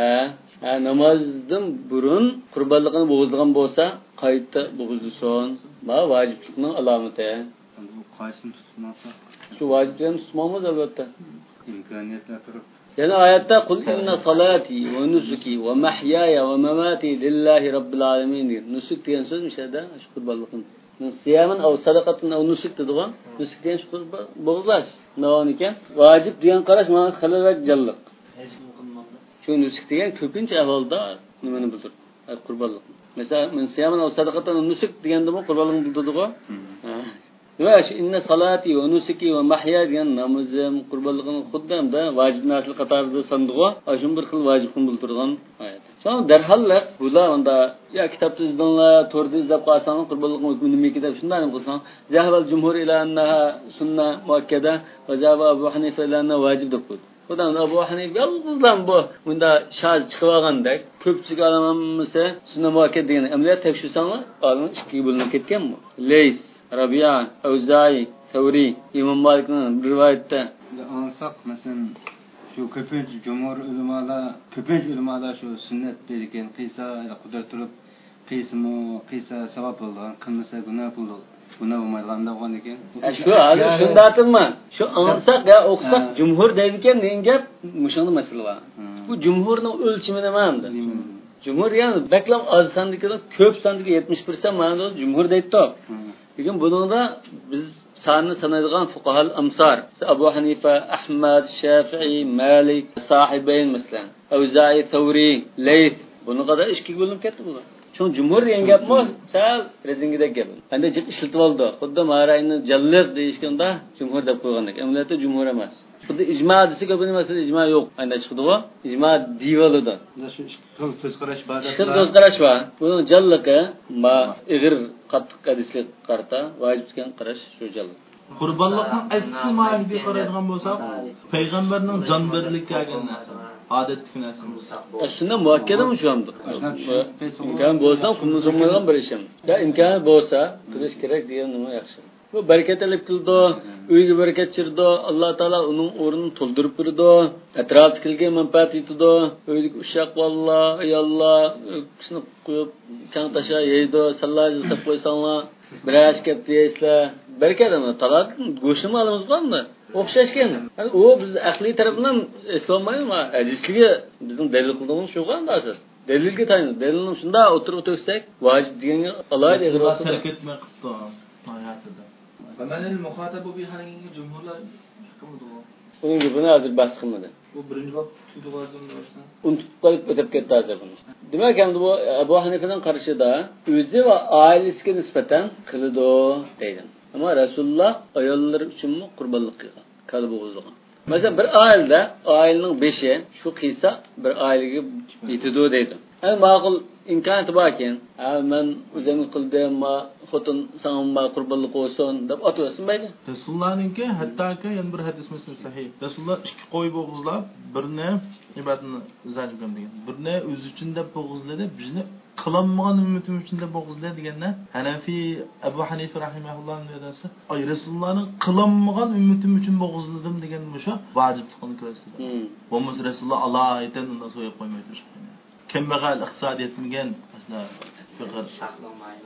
Namazdan burun qurbonligini bo'g'izlagan bo'lsa, qayta bo'g'izlasin. Bu vojiblikning alomati. bu qaysini tutmasa, Shu vojibni tutmamiz albatta. imkoniyatlar turib. Yani ayette kul inna salati ve nusuki ve mahyaya ve mamati lillahi rabbil alamin. Nusuk diyen sözmüş ya da şu qurbonlikni. Siyamen av sadaqatin av nusuk dedi o. Nusuk diyen şu bo'g'izlash. Navaniken vacip diyen qarash mana xilovat jalliq. Hech kim qilmadi. Shu nusuk degan ko'pincha ahvolda nimani bildir? Qurbonlik. Mesela men siyamen av sadaqatin av nusuk deganda bu qurbonlikni bildirdi-ku. Nima shu inna salati va nusuki va mahya degan namozim qurbonligini xuddamda vojib narsalar qatorida sandiqo ashun bir xil vojibni bildirgan oyat. So'ng darhallaq bular unda ya kitobda izdanlar to'rda izlab qolsang qurbonlikni hukmi nima deb shunday qilsang zahval jumhur ila annaha sunna muakkada va zaba Abu Hanifa ila anna vojib deb qo'ydi. Xudan Abu Hanifa yolg'izdan bu bunda shoz chiqib olgandek ko'pchilik olimlar sunna muakkada degan amaliyot tekshirsanglar olim ikkiga bo'linib ketganmi? Lays Rabia, Avzai, Tavri, İmam Malik'in rivayette. Ansak mesela şu köpünç cumhur ulamalar şu sünnet dedikken qiysa qudrat turib qiysa savab bo'ldi, qilmasa gunoh bo'ldi. Buna bo'lmaydiganda bo'lgan ekan. Shu hali shunda aytma. Shu ansak ya o'qsak jumhur deydigan degan gap mushuni masala bor. Bu jumhurning o'lchimi nima endi? Jumhur yani beklam az sandikilar ko'p sandiga 70% ma'noda jumhur deydi. Lekin buningda biz sanni sanaydigan fuqahal amsar Abu Hanifa, Ahmad, Shafi'i, Malik, Sahibayn masalan, Avza'i, Tavri, Layth Buni qadar ishga bo'linib ketdi bu. Chun jumhur degan gap emas, sal rezingidek gap. Endi jiq ishlatib oldi. Xuddi Marayni jalliq deyishganda jumhur deb qo'ygandek. Amliyatda jumhur emas. Xuddi ijmo desa ko'pini masala ijmo yo'q. Endi chiqdi-ku. Ijmo divalida. Shu ko'z qarash bor. Ko'z qarash bor. Buni jalliqi ma ig'ir qattiq hadisga qarata vojib ekan qarash shu jalliq. Qurbonlikning asli ma'noga qaraydigan bo'lsak, payg'ambarning jon berlik kelgan narsa. Odatlik narsa. Shunda muakkadami shu hamda? Imkon bo'lsa, qilmagan bir ishim. Ya imkon bo'lsa, qilish kerak degan nima yaxshi. Bu barakatlik qildi, uyga barakat chirdi, Alloh taolo uning o'rnini to'ldirib berdi, atrofdagilarga manfaat yetdi, uydagi ushaq valloh, ayollar shuni qo'yib, kang tasha yeydi, sallaji sab qo'ysanglar, birash ketdi yeysizlar. Barakatmi? Talat go'shtni olamiz qoldi. O'xshashgan. U biz aqliy tarafdan islommaymi? Hadisga bizning dalil qildig'imiz shu qanda asos. Dalilga tayinli. Dalilni shunda o'tirib to'ksak, vojib deganga alohida e'tibor ketmay qildi hayotida. Famanil muxatabu bi haninga jumhurlar hukmidir. Bunga buni hozir bas qilmadi. Bu birinchi bab tutuqazdan boshdan. Unutib qolib o'tib ketdi hozir buni. Demak, endi bu Abu Hanifaning qarashida o'zi va oilasiga nisbatan qiladi deydi. Ama Rasulullah ayollar uchunmi qurbonlik qilgan, qalbi o'zlagan. Masalan, bir oilada oilaning 5i shu qilsa bir oilaga yetadi deydi. Endi ma'qul imkoniyati bor ekan, men o'zim qildim, xotin sanamma qurbonlik olsun deb otversin bayda. Rasulullahninki hattoki yana bir hadis misli sahih. Rasulullah ikki qo'y bo'g'izlab, birini ibodatni zajibgan degan. Birini o'zi uchun deb bo'g'izladi, bizni qilinmagan ummatim uchun deb bo'g'izladi deganda, Hanafi Abu Hanifa rahimahullohning dadasi, "Ay Rasulullahning qilinmagan ummatim uchun bo'g'izladim" degan musho vojiblikni ko'rsatdi. Bo'lmasa Rasulullah Alloh aytgan undan so'yib qo'ymaydi. Kambag'al iqtisodiyatmagan asla fiqh saqlamaydi.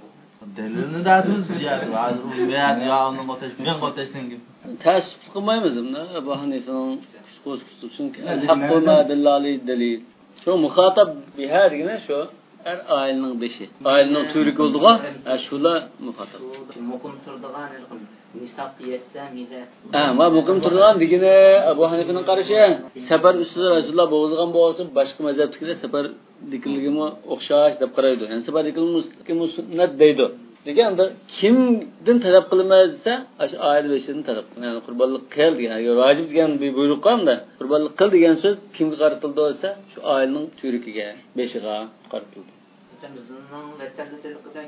Dalilni dadimiz bujadi. Hozir u niyat yo'qni o'tashgan o'tashdan tasvip qilmaymiz buni. Abu Hanifaning qo'shqusi chunki haqquna dillali dalil. Shu muxatab biha degani shu har oilaning 5i. Oilaning turiki bo'ldi-ku, shular muxatab. Muqim turdigan nisab yessa mide. Ma muqim turdigan degani Abu Hanifaning qarashi safar ustida Rasululloh bo'g'izgan bo'lsa, boshqa mazhabdagilar safar dikilligimi o'xshash deb qaraydi. Yani safar dikilimi sunnat deydi. Deganda kimdan talab qilmaysa, o'sha oila beshidan talab qiladi. Yani qurbonlik qil degan, vojib degan bir buyruq qoldi. Qurbonlik qil degan so'z kimga qaratildi bo'lsa, shu oilaning turikiga, beshiga qaratildi. Bizning vatandaşlarımızdan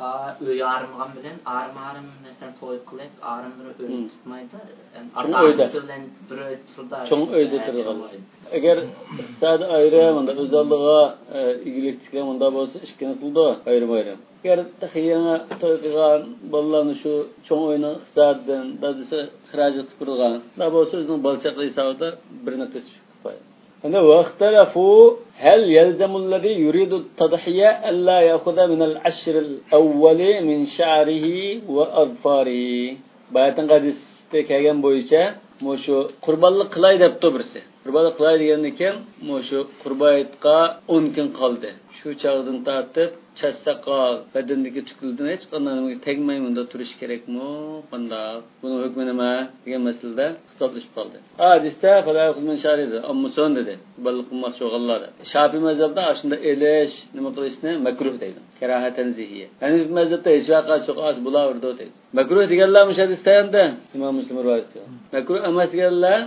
öy armağan bilen armağan mesela toy qilib, armağanı öy tutmaydı. Çoğun öyde turgan. Eğer sade ayrı manda özallığa ilgiliktikler manda bolsa işkini qildi, ayrı-ayrı. Eğer taxiyana toy qilgan bollarni shu çoğun oyuna hisobidan dadisi xarajat qilgan. Da bolsa o'zining balchaqli hisobida birini qilib qo'yadi. Ana vaqtalafu hal yalzamu alladhi yuridu at-tadhiya alla ya'khudha min al-ashr al-awwal min sha'rihi wa adfarihi. Bayatan hadisda kelgan bo'yicha mushu qurbonlik qilay debdi birisi. Qurbonlik qilay degandan mushu qurbonlikqa 10 kun qoldi. Shu chog'dan tortib chassaqol badandagi tukildan hech qanday nimaga tegmaymanda turish kerakmi? Qanday? Buni hukmi nima degan masalada xitoblashib qoldi. Hadisda fala xizmat sharidi, ammo son dedi. Qurbonlik qilmoqchi bo'lganlar. Shafiy mazhabida shunda elish, nima qilishni makruh deydi. Karahat tanzihiya. Hanifi mazhabda hech vaqt so'qas bo'laverdi deydi. Makruh deganlar mushadisda endi Imom Muslim rivoyat qildi. Makruh emas deganlar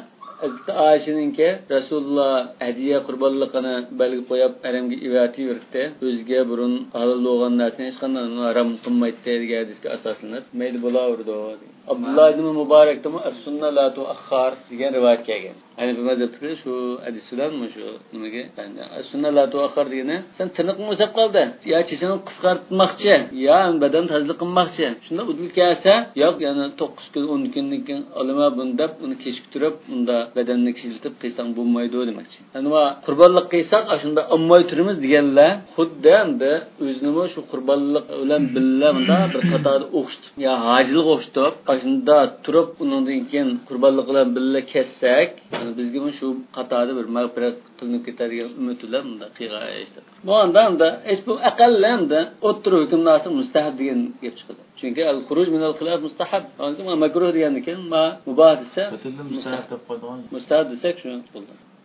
Ayşe'ninki Rasulullah hediye qurbonligini belgi qo'yib aramga ivati yurtdi. O'ziga burun halol bo'lgan narsani hech qanday harom qilmaydi degan hadisga asoslanib, mayli bo'laverdi. Abdullah ibn Mubarakdan as-sunna la tu'akhkhar degan rivoyat kelgan. Yani bu mazhabda shu hadis bilan shu nimaga endi as-sunna la tu'akhkhar degani sen tirnoqni o'sab qoldi, yo chechini qisqartmoqchi, yo badan tazliq qilmoqchi. Shunda udil kelsa, yo'q yana 9 kun 10 kundan keyin olama bundab uni kechiktirib unda badanni kishiltib qilsang bo'lmaydi demoqchi. Yani va qurbonlik qilsak, shunda ammay turimiz deganlar xuddi endi o'zini shu qurbonlik bilan billa bunda bir qatorda o'xshatib, yo hojilik o'xshatib, shunda turib undan keyin qurbonlik bilan billa kessak, bizga shu qatorda bir mag'firat qilinib ketadigan umidlar bunda qiyg'ayishdi. Bu anda hech bu aqallamda o'ttir hukmnasi mustahab degan gap chiqadi. Chunki al-xuruj min al-xilaf mustahab, makruh degandan keyin mubah desa mustahab deb qo'ygan. Mustahab desak shuni bo'ldi.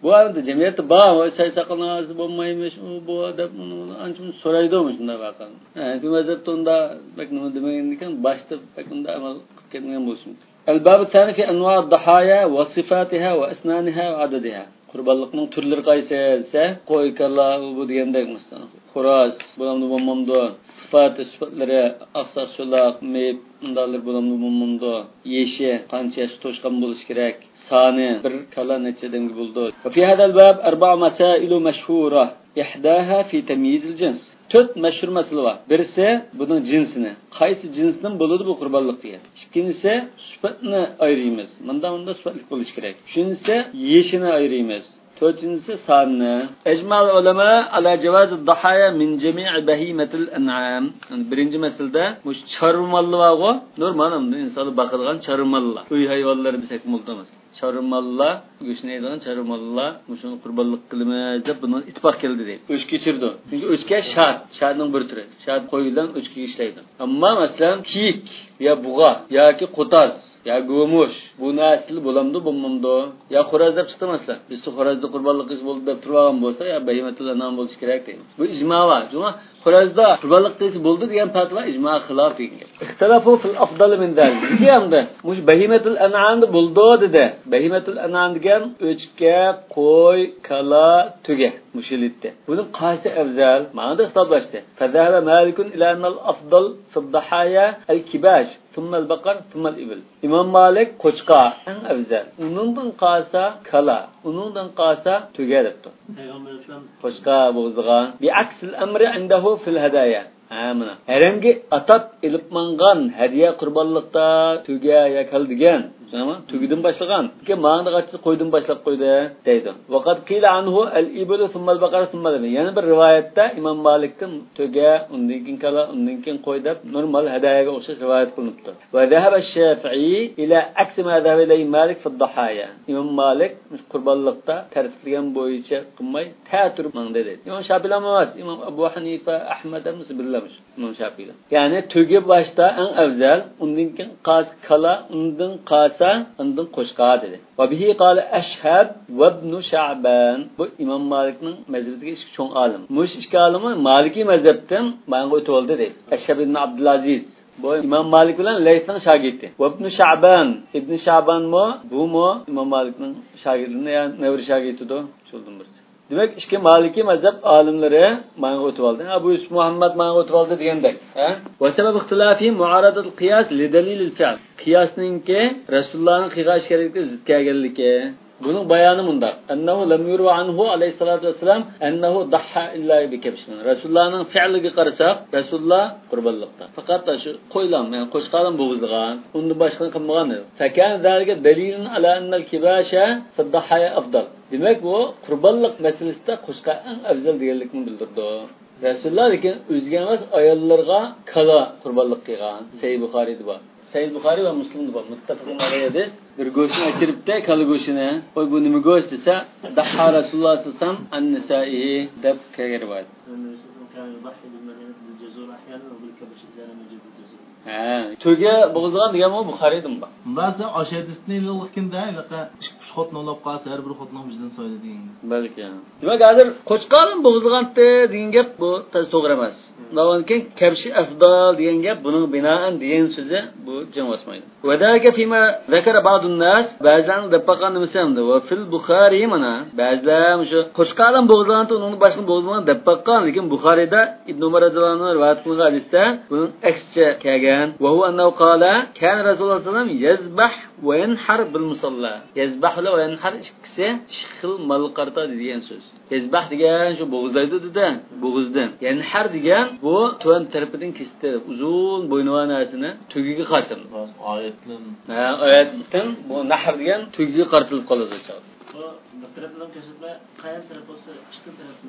Bu arada cemiyette bağ, say sakın ağzı bulmaymış, bu adam ancak soraydı şunda bakan. Bir mezhepte onda bakın demeyen başta bakın da amal kendine bulsun. El-bab الثاني في أنواع الضحايا وصفاتها وأسنانها وعددها. Kurbanlıkның türleri qaysi ise qo'y kalla bu degandek mesela. Xo'roz, bulamni bo'lmamdi. Sifatlari aqsaq shulaq, mep, undalar bulamni bo'lmamdi. Yeshi qancha to'shqan bo'lish kerak. Soni bir kalla necha demga bo'ldi. Va fi hada al-bab arba'a masail mashhura. İhdaha fi tamyiz al-jins. 4 mashhur masala var. Birisi bunun cinsini. Qaysi cinsdan bo'ladi bu qurbonlik degan. İkincisi sifatni ayırıymiz. Bunda sifatlik bo'lish kerak. Üçüncüsü yeshini ayırıymiz. Dördüncüsü sanını. Ecmal ulema ala cevaz dahaya min cemi' bahimetil an'am. Birinci meselede bu çarımallı var o. Normalde insanı bakılgan çarımallı. Uy hayvanları desek multamız. Çarımallı, güç neydi lan çarımallı? Bu şunu kurbanlık kılımız da bunun ittifak geldi değil. Üç geçirdi. Çünkü üçke şart. Şartın bir türü. Şart koyulan üçke işleydi. Ama mesela kiyik ya buğa ya ki kutaz ya gumuş bu nasıl bulamdı bulmamdı ya xo'roz deb chiqdi mesela. Biz xo'rozda qurbonlik qiz bo'ldi deb turgan bo'lsa ya bahimatul anam bo'lish kerak deymiz. Bu ijmo var. Çünkü xo'rozda qurbonlik qiz bo'ldi degan fatvo ijmo xilof degan. İxtilafu fil afdal min zalik. Deganda mush bahimatul anam bo'ldi dedi. Bahimatul anam degan o'chka, qo'y, kala, tuga mushilitdi. Bunun qaysi afzal? Ma'noda ixtiloflashdi. Fazahaba Malikun ila anal afdal fi ad-dahaya al-kibaj, thumma al-baqar, thumma al-ibil. İmam Malik qo'chqa eng afzal. Uningdan qolsa kala, uningdan qolsa tuga debdi. Peygamber İslam Qo'chqa bo'g'izgan. Bi aksil amri indahu fil hadaya. Amina. Herhangi atat ilib mangan hadiya qurbonlikda tuga ya kal degan. Tamam? Tugidan başlagan. Ki mağda qaçı qo'ydan başlab qo'ydi deydi. Vaqat qila anhu al-ibl thumma al-baqara thumma al-ibil. Yani bir rivayette İmam Malik'ten tuga, undan keyin kala, undan keyin qo'y deb normal hadiyaga o'xshash rivoyat qilinibdi. Va zahaba ash-Shafi'i ila aksi ma zahaba ilayhi Malik fi ad-dahaya. İmam Malik qurbonlikda tartiblagan bo'yicha qilmay ta'tur mangda dedi. İmam Shafi'i emas, İmam Abu Hanifa, Ahmad ham billamış İmam Shafi'i. Yani tugi başta en afzal, undan keyin qaz kala, undan qaz Andan qo'shqa dedi. Va bihi qala Ashhab va ibn Sha'ban. Bu İmam Malikning mazhabidagi cho'ng olim. Mush ikki olimi Maliki mazhabdan manga o'tib oldi dedi. Ashhab ibn Abdulaziz. Bu İmam Malik bilan Laythning shogirdi. Va ibn Sha'ban. Ibn Sha'ban mo bu mo İmam Malikning shogirdi, ya'ni nevri shogirdidir. Cho'ldim birisi. Demek iki Maliki mazhab alimleri manga o'tib oldi. Abu Yusuf Muhammad manga o'tib oldi degandek. Va sabab ixtilofi muaradat al-qiyas li dalil al-fi'l. Qiyasninki Rasulullohning qiyas kerakli zid kelganligi. Bunun bayanı bunda. Ennehu lem yurva anhu aleyhissalatu vesselam ennehu dahha illa bi kabshin. Rasulullahning fi'liga qarasak, Rasululloh qurbonlikda. Faqat shu qo'ylan, ya'ni qo'shqadan bo'g'izgan, unda boshqa qilmagan. Fakan zalika dalilun ala anna al-kibasha fi ad-dahaya afdal. Demek bu qurbonlik masalasida qo'shqa eng afzal deganlikni bildirdi. Rasululloh lekin o'ziga emas ayollarga kala qurbonlik qilgan. Sahih Buxoriyda bor. Sahih Buxoriy va Muslimda bor. Muttafaqun alayhi. Bir go'shtni achiribdi, kala go'shtini. Qo'y bu nima go'sht desa, dahha Rasululloh sallallohu alayhi vasallam an-nisa'i deb kelgan rivoyat. Tuga bo'g'izgan degan bu Buxoriydan bor. Ba'zi oshadisni ilg'ikda ilaqa ish xotni olib qolsa, har bir xotni bizdan so'ydi degan. Balki. Demak, hozir qo'chqonim bo'g'izgandi degan gap bu to'g'ri emas. Navonkin kabshi afdal degan gap buning binoan degan so'zi bu jin osmaydi. Va dalika fima zakara ba'dun nas ba'zan dabaqan misamda va fil Buxoriy mana ba'zlar shu qo'chqonim bo'g'izgandi uning boshqa bo'g'izgan dabaqan lekin Buxoriyda Ibn Umar radhiyallohu anhu rivoyat qilgan hadisda buning aksicha kelgan. Va huwa annahu qala kana Rasululloh sallallohu alayhi vasallam yazbah va yanhar bil musalla. Yazbah va yanhar ikkisi xil mal qarta degan so'z. Yazbah degan shu bo'g'izlaydi dedi, bo'g'izdan. Yanhar degan bu tuvan tarafidan kesdi, uzun bo'ynovasini tugiga qarsildi. Oyatdan bu nahr degan tugiga qartilib qoladi. bu bir tarafdan ko'rsatma, qaysi taraf bo'lsa chiqqan tarafni.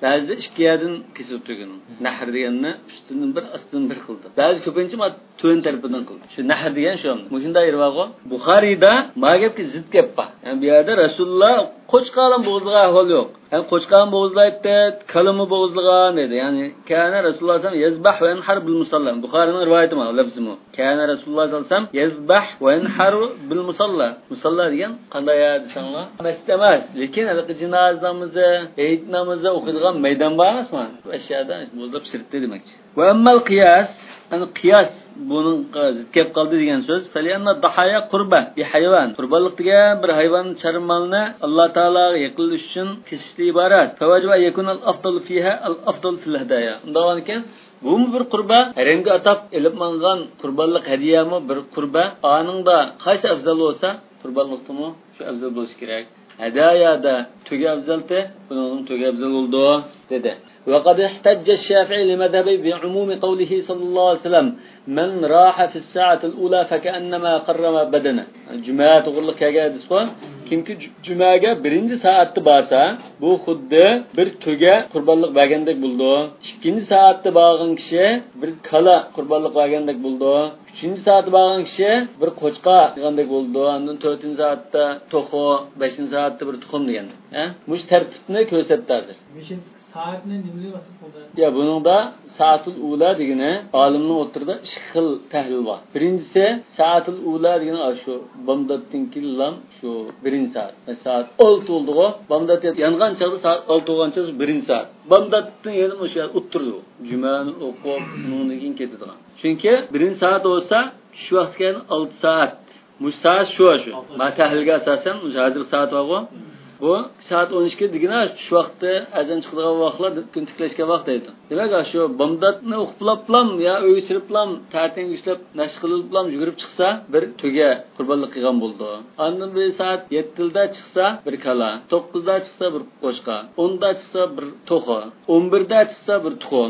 Ba'zida 2 yerdan kesib o'tgan. Nahr deganni ustidan bir ostidan bir qildi. Ba'zi ko'pincha to'yin tarafidan qildi. Shu nahr degan shu. Mushunda irvaqo Buxariyda magapga zid gap bor. Yani bu yerda Rasululloh qo'chqalan bo'g'izliga ahvol yo'q. Yani qo'chqalan bo'g'izlaydi, kalimi bo'g'izligan dedi. Yani kana Rasululloh sallam yazbah va yanhar bil musalla. Buxariyning rivoyati mana lafzimi. Kana Rasululloh sallam yazbah va yanhar bil musalla. Musalla degan qanday desanglar? Emas, lekin hali jinoz namozi, Eid namozi o'qilgan maydon bor emasmi? Bu ashyodan bo'zlab sirtdi demakchi. Va ammal qiyas, yani qiyas buning zid gap qoldi degan so'z. Falianna dahaya qurba bi hayvon. Qurbanlik degan bir hayvon charmalni Alloh taologa yaqinlash uchun kesishli iborat. Fawajba yakun al-afdal fiha al-afdal fil hadaya. Undan ekan bu bir qurba, haramga atab elib mangan qurbanlik hadiyami bir qurba. Aningda qaysi afzal bo'lsa, qurbanlikdimi shu afzal bo'lishi kerak. Hadayada tuga afzalti, buning tuga afzal bo'ldi dedi. وقد احتج الشافعي لمذهبه بعموم قوله صلى الله عليه وسلم من راح في الساعة الأولى فكأنما قرم بدنه. Cuma to'g'riliq kelgan hadisqon kimki jumaga birinchi soatda borsa bu xuddi bir tuga qurbonlik bergandek bo'ldi. Ikkinchi soatda borgan kishi bir kala qurbonlik bergandek bo'ldi. Üçüncü saat bağlan kişi bir qo'chqa qilgandek bo'ldi. Ondan 4-chi soatda to'xo, 5-chi soatda bir tuxum degan. Mush tartibni ko'rsatdi hozir. Saatni nimli vasf bo'ldi? Ya buningda saatul ula degani olimning o'tirida 2 xil tahlil bor. Birinchisi saatul ula degani shu bomdatdan kelgan shu 1-soat. Soat 6 bo'ldi-ku. Bomdat yangan chog'da soat 6 bo'lgan chog'da 1-soat. Bomdatdan yana o'sha o'tirdi. Jumani o'qib, undan keyin ketadi. Chunki 1-soat bo'lsa shu vaqtga 6 soat. Mush soat shu. Ma tahlilga asosan hozir soat bor-ku. Bu saat 12 degina shu vaqtda azon chiqadigan vaqtlar kun tiklashgan vaqt edi. Demak, shu bomdatni o'qiblam yo uy siriblam, ta'ting ishlab, nash qiliblam yugurib chiqsa, bir tuga qurbonlik qilgan bo'ldi. Ondan bir soat 7 da chiqsa, bir kala, 9 da chiqsa bir qo'chqa, 10 da chiqsa bir to'xo, 11 da chiqsa bir tuxum,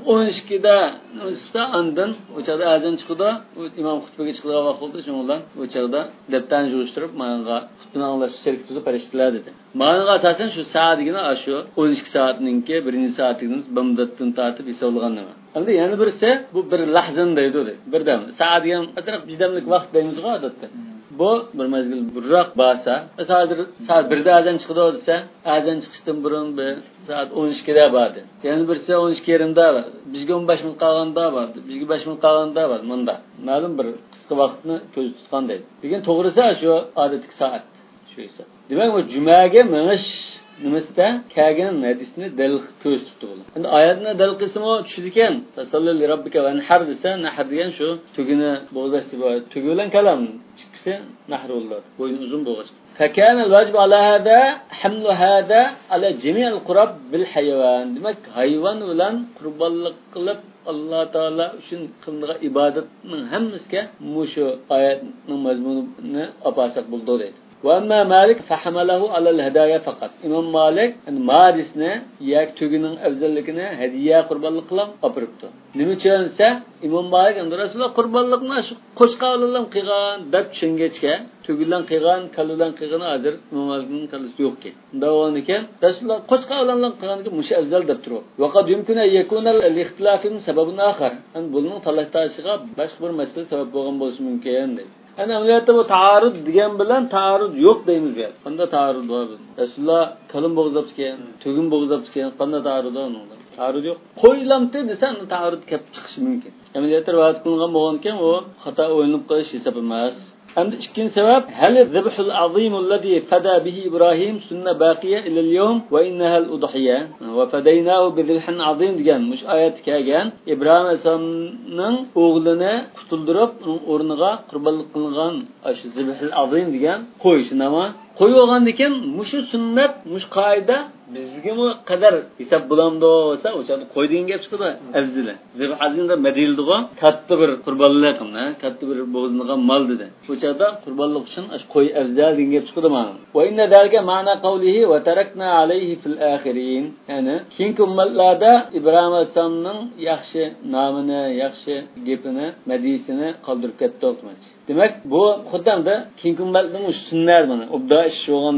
12 da chiqsa ondan o'chada azon chiqdi, imom xutbaga chiqadigan vaqt bo'ldi, shundan o'chada debdan yurishtirib, menga xutbani anglash kerak farishtalar dedi. Ma'noga asosan shu soat degani shu 12 soatninki 1-soatning bomdatdan tortib hisoblagan nima. Endi yana birisi bu bir lahzan deydi. Birdam soat degan asraq bijdamlik vaqt deymiz-ku odatda. Bu bir mezgil burroq basa, hozir soat 1da azon chiqdi desa, azon chiqishdan burun bir soat 12 da bordi. Yana birisi 12:30da bor. Bizga 15 minut qolganda bordi. Bizga 5 minut qolganda bor. Munda ma'lum bir qisqa vaqtni ko'z tutgan deydi. Lekin to'g'risi shu odatlik soat. Demek bu cumaga minish nimasida kelgan hadisni dalil ko'z tutdi. Endi oyatni dalil qismi tushdi ekan. Tasalli robbika va nahar desa, nahar degan shu tugini bo'g'izlash deb tugi bilan kalam ikkisi nahr bo'ladi. Bo'yni uzun bo'g'iz. فكان الواجب على هذا حمل هذا على جميع القرب بالحيوان. Demek hayvon bilan qurbonlik qilib Allah Taala uchun qilgan ibodatning hammasiga mushu oyatning mazmunini opasak bo'ldi deydi. وأما مالك فحمله على الهدايا فقط. İmam Malik marisni yak tuginin afzalligini hadiya qurbonlik qilib opiribdi. Nima uchunsa İmam Malik Rasululloh qurbonlikni shu qo'chqa bilan qilgan deb tushungachga tugilan qilgan, kallan qilgan hozir İmam Malikning kalisi yo'q-ki. Davom ekan Rasululloh qo'chqa bilan qilganiga mush afzal deb turib. Vaqad yumkina yakuna al-ixtilafin sababun akhar. Buning talashtashiga boshqa bir masala sabab bo'lgan bo'lishi mumkin deydi. Ana amaliyotda bu ta'arud degan bilan ta'arud yo'q deymiz bu. Qanday ta'arud bor? Rasululloh kalim bo'g'izlab ekan, tugin bo'g'izlab ekan, qanday ta'arud bor unda? Ta'arud yo'q. Qo'ylamti desa, ta'arud kelib chiqishi mumkin. Amaliyotda rivoyat qilingan bo'lgan-ekan, u xato o'ylanib qolish hisob emas. Endi ikkinchi sabab hal zibhul azim allazi fada bihi Ibrohim sunna baqiya ila al-yawm va innaha al-udhiya va fadaynahu bi zibhin azim degan mush oyat kelgan. Ibrohim alayhisolamning o'g'lini qutuldirib, uning o'rniga qurbonlik qilingan shu zibhul azim degan qo'yish nima? Qo'yib olgandan keyin mush sunnat, mush qoida bizga mi qadar hisob bo'lamdi bo'lsa, o'chada qo'y degan gap chiqadi. Afzili. Zib azimda madildiga katta bir qurbonlikni, katta bir bo'g'izniga mol dedi. O'chada qurbonlik uchun qo'y afzal degan gap chiqadi mana. Va inna dalika ma'na qawlihi va tarakna alayhi fil akhirin. Ya'ni keyingi ummatlarda Ibrohim alayhisolamning yaxshi nomini, yaxshi gapini, madisini qoldirib ketdi o'qmas. Demak, bu xuddamda keyingi ummatning sunnat mana. Obda ish bo'lgan ekan,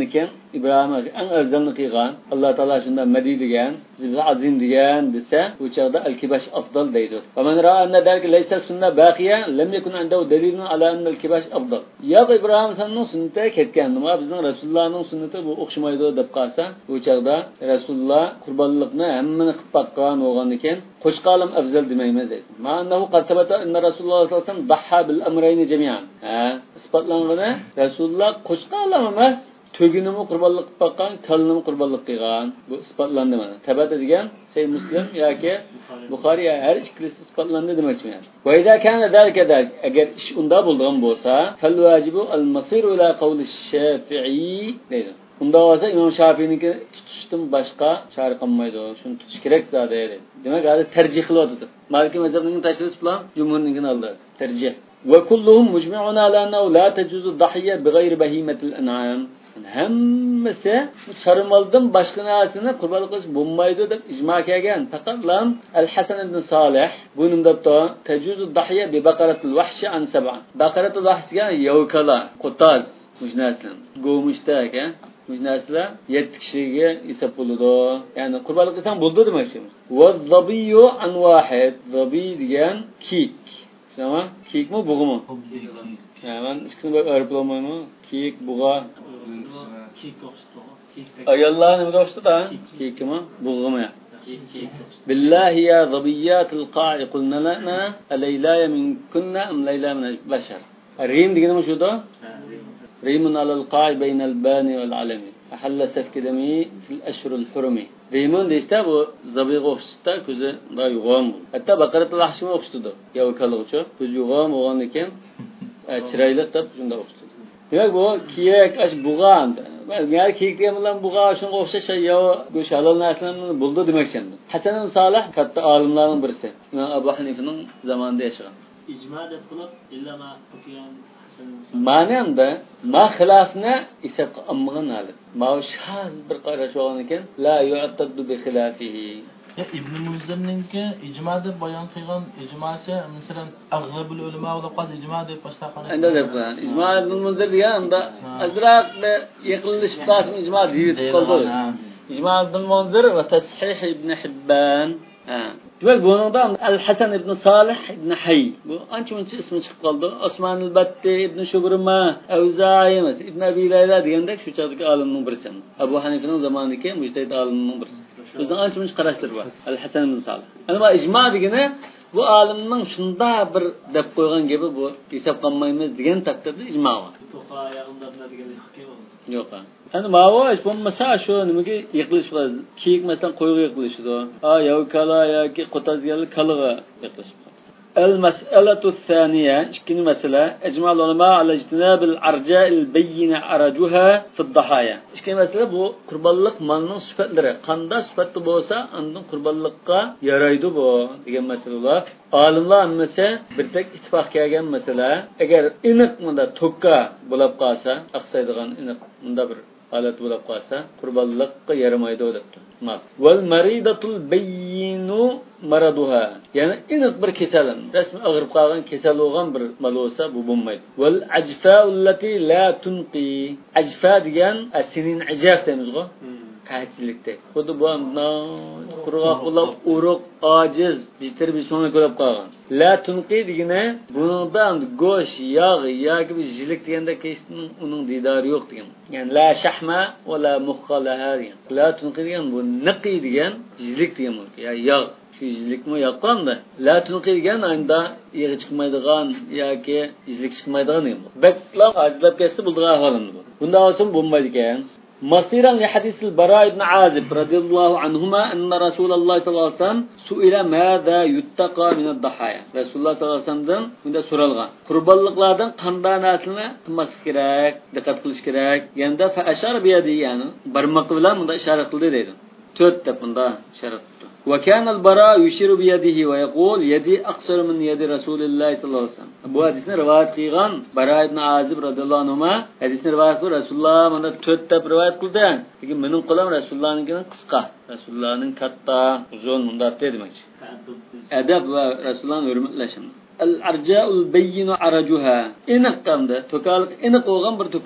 İbrahim en afzalını qilgan. Alloh taolo shunda madi degan, zibra azim degan desa, bu chaqda al-kibash afdal deydi. Va man ra'a anna dalika laysa sunna baqiya lam yakun indahu dalilun ala anna al-kibash afdal. Ya İbrahim sanning sunnati ketgan, nima bizning Rasulullohning sunnati bu o'xshamaydi deb qolsa, bu chaqda Rasululloh qurbonlikni hammani qilib baqqan bo'lgan ekan, qo'shqalim afzal demaymiz deydi. Ma'annahu qad sabata inna Rasululloh sallallohu alayhi vasallam dahha bil amrayn jami'an. Isbotlangani Rasululloh qo'shqalim emas, tug'inimi qurbonlik qilib baqqan, kalnimi qurbonlik qilgan. Bu isbotlandi mana. Tabata degan Say Muslim yoki Buxoriy har ikkisi isbotlandi demoqchiman. Va idza kana dalika agar ish unda bo'lgan bo'lsa, fal vajibu al masir ila qawli Shafi'i deydi. Unda olsa İmam Shafi'ninki tutishdan boshqa chora qolmaydi. Shuni tutish kerak zodi deydi. Demak, hozir tarjih qilyapti. Maliki mazhabining tashrih bilan jumhurninkini oldi. Tarjih. Wa kulluhum mujmi'un ala annahu la tajuzu ad-dahiyya bighayri bahimatil an'am. Hammasi charmaldan boshqa narsani qurbonlik qilish bo'lmaydi deb ijmo qilgan. Faqatlam Al-Hasan ibn Salih buni debda tajuzu ad-dahiyya bi baqaratil wahshi an sab'a. Baqaratul wahshga yovkala, qotaz, mujnaslan, go'mushta ekan. Mujnaslar 7 kishiga hisob bo'ladi. Ya'ni qurbonlik qilsang bo'ldi demoqchi. Va zabiyyu an wahid. Zabiy degan kiyik. Tamam? Kiyikmi, bug'imi? Men ikkisini bir ayirib olmaymi? Kiyik, bug'a. Ayollar nimaga o'xshaydi? Kiyikmi, bug'imi? Billahi ya zabiyatul qa'i qulna lana alaylaya minkunna am layla min al-bashar. Rim deganimi shuda? Rimun alal qa'i baynal bani wal alami. Ahalla safki dami fil ashhur al-hurumi. Rimun deyishda bu zabiga o'xshaydi, ko'zi yo'g'on. Hatto baqaratul wahshga o'xshaydi. Yovkalovchi, ko'zi yo'g'on bo'lgan ekan, chiroyli deb shunda o'xshaydi. Demak bu kiyik ash bug'an. Agar kiyikga bilan bug'a shunga o'xshash yo go'sh halol narsalarni bo'ldi demoqchiman. Hasan ibn Salih katta olimlarning birisi. Imom Abu Hanifaning zamonida yashagan. ijmo deb qilib illama o'qigan ma'namda ma xilofni hisobga olmagan hali. Ma shaz bir qarash olgan ekan, la yu'taddu bi xilafihi. İbn Munzirninki ijmo deb bayon qilgan ijmosi, masalan, ag'labul ulamo va qad ijmo deb boshlangan. Endi deb qo'ygan. Ijmo Ibn Munzir deganda azroq yiqilish qasim ijmo deyib qoldi. Ijmo Ibn Munzir va tashih Ibn Hibban. Demak, buningda Al-Hasan ibn Salih ibn Hayy. Bu ancha-muncha ismi chiqib qoldi. Osman al-Batti ibn Shubrima, Avza'i emas, Ibn Abi Layla degandek shu chaqdagi olimning birisi. Abu Hanifaning zamonidagi mujtahid olimning birisi. Bizning ancha-muncha qarashlar bor. Al-Hasan ibn Salih. Ana bu ijmo degani bu olimning shunda bir deb qo'ygan gapi bu hisob qilmaymiz degan taqdirda ijmo bor. to'qaya undablar degan hikoya yo'q. Endi ma'vosh bo'lmasa shu nimaga yiqilish qiladi? Kiyik masalan qo'yga yiqilishdi. Yo'kala yoki qotazgali kaliga yiqilish. المسألة الثانية إشكين مسألة أجمع العلماء على اجتناب الأرجاء البينة أرجوها في الضحايا. إشكين مسألة بو قربانلق مالنın sıfatları. Qanda sıfatı bolsa andın qurbanlıqqa yaraydı bu degan masalalar. Olimlar hammasi bir tek ittifoq kelgan masala. Agar iniq munda tokka bo'lib qolsa, aqsaydigan iniq munda bir holat bo'lib qolsa, qurbanliqqa yaramaydi debdi. Val maridatul bayyinu maraduha. Yani iniq bir kasalan, rasmi og'rib qolgan kasal bo'lgan bir mal bo'lsa, bu bo'lmaydi. Val ajfa'u allati la tunqi. Ajfa degan asinin ajaf deymiz-ku. Qachilikda. Xuddi bu qurg'oq bo'lib, uruq, ojiz, bitir bir so'na ko'rib qolgan. La tunqi degani buningda go'sht, yog' yoki jilik deganda keysning uning didori yo'q degan. Yani la shahma va la mukhalaha degan. La tunqi degan bu niqi degan jilik degan bo'ladi. Ya yog' shu jizlikmi yoqqanda. La tunqi degan anda yig'i chiqmaydigan yoki jizlik chiqmaydigan degan. Baklar ajlab ketsa bo'ldigan holimdi bu. Bunda olsin bo'lmaydi ekan. مصيرا لحديث البراء بن عازب رضي الله عنهما أن رسول الله صلى الله عليه وسلم سئل ماذا يتقى من الضحايا. رسول الله صلى الله عليه وسلم bunda so'ralgan. Qurbonliqlardan qanday narsani qilmaslik kerak, diqqat qilish kerak. Yanda fa ashara bi yadi, ya'ni barmoq bilan bunda ishorat qildi dedi. 4 deb bunda ishorat qildi. وكان البراء يشير بيده ويقول يدي أقصر من يد رسول الله صلى الله عليه وسلم. Bu hadisni rivoyat qilgan Bara ibn Azib radhiyallohu anhu hadisni rivoyat qilib Rasululloh mana 4 deb rivoyat qildi. Lekin mening qo'lim Rasulullohning qisqa, Rasulullohning katta, uzun mundaq demoqchi. Adab va Rasulullohning hurmatlashim. Al-arja'ul bayyinu arajuha. Iniq qamda, to'kalik iniq bo'lgan bir to'ka.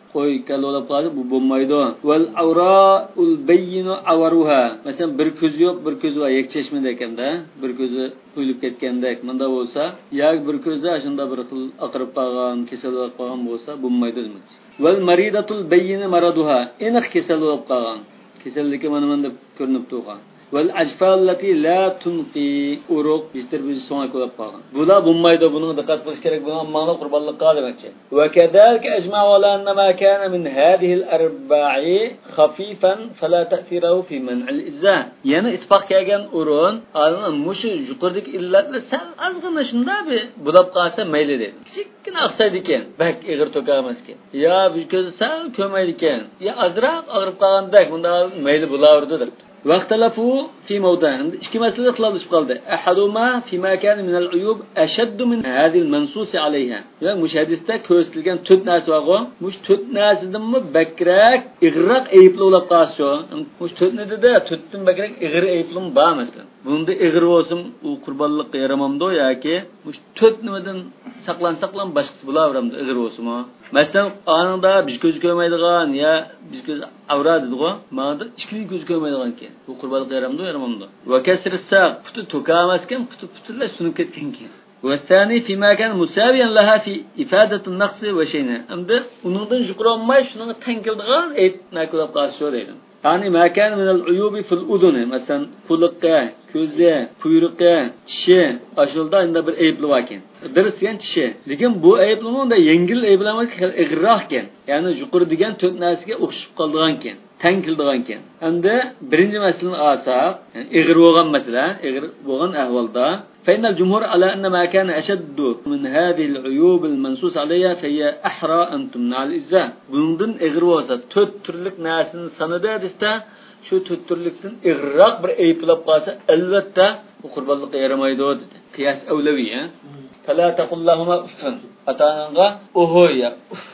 qo'y kalolab qolsa bu bo'lmaydi. Val awraul bayyinu avaruha. Masalan, bir ko'z yo'q, bir ko'zi bor, yakchashmada ekanda, bir ko'zi qo'yilib ketgandek, bunda bo'lsa, yoki bir ko'zda shunda bir xil aqrib qolgan, kasal bo'lib qolgan bo'lsa, bo'lmaydi demoqchi. Val maridatul bayyin maraduha. Aniq kasal bo'lib qolgan. Kasalligi mana deb ko'rinib turgan. Val ajfallati la tunqi uruq bitir biz so'nga qo'yib qolgan. Bular bo'lmaydi, buni diqqat qilish kerak. Buni ma'no qurbonlikqa demoqchi. Va kadalika ajma'u ala anna ma kana min hadhihi al-arba'i khafifan fala ta'thirahu fi man' al-izza. Yana ittifoq kelgan o'rin, alni mushu yuqoridagi illatlar sal azg'ina shunda bir bulab qolsa mayli dedi. Kichikina aqsaydi ekan, bak ig'ir to'kamas ekan. Ya bu ko'zi sal ko'maydi ekan. Ya azroq og'rib qolgandek, bunda mayli bo'laverdi deb. واختلفوا في موضع ikki masala ixtiloflashib qoldi. Ahaduma fima kana min al-uyub ashaddu min hadhihi al-mansus alayha. Ya mushahidisda ko'rsatilgan 4 narsa bor. Mush 4 narsadanmi bakrak ig'roq ayibli bo'lib qolsa, mush 4 nedida 4dan bakrak ig'ir ayiblim bor masalan. Bunda ig'ir bo'lsin u qurbonlikqa yaramamdi yoki mush 4 nimadan saqlan boshqasi bo'laveramdi ig'ir bo'lsinmi? Masalan, anında biz ko'z ko'rmaydigan ya biz ko'z avra deydi-ku. Ma'noda ikkili ko'z ko'rmaydigan ekan. Bu qurbonlik yaramamdi. Va kasrissa puti to'kamaskan, puti sunib ketgan ekan. Va thani fima kan musawiyan laha fi ifadati an-naqs va shayna. Hamda uningdan yuqorolmay shunga tankildigan ayb nakulab qolsa deydi. Yani makan min al-uyubi fil uduni, masalan, quliqqa, ko'zga, quyruqqa, tishi, ashulda endi bir ayibli bor ekan. Dirsigan tishi. Lekin bu ayibli unda yengil ayblamas, ig'roq ekan. Ya'ni yuqori degan 4 narsaga o'xshib qoldigan ekan, tankildigan ekan. Endi birinchi masalani olsak, ig'ir bo'lgan masala, ig'ir bo'lgan ahvolda فإن الجمهور على أن ما كان أشد من هذه العيوب المنصوص عليها فهي أحرى أن تمنع الإجزاء. Bundan ig'ir bo'lsa, 4 turlik narsani sanada desda, shu 4 turlikdan ig'roq bir ayblab qolsa, albatta bu qurbonlikqa yaramaydi dedi. Qiyas avlaviy, ha? Fala taqullahuma uffan. Ata-onangga ohoya.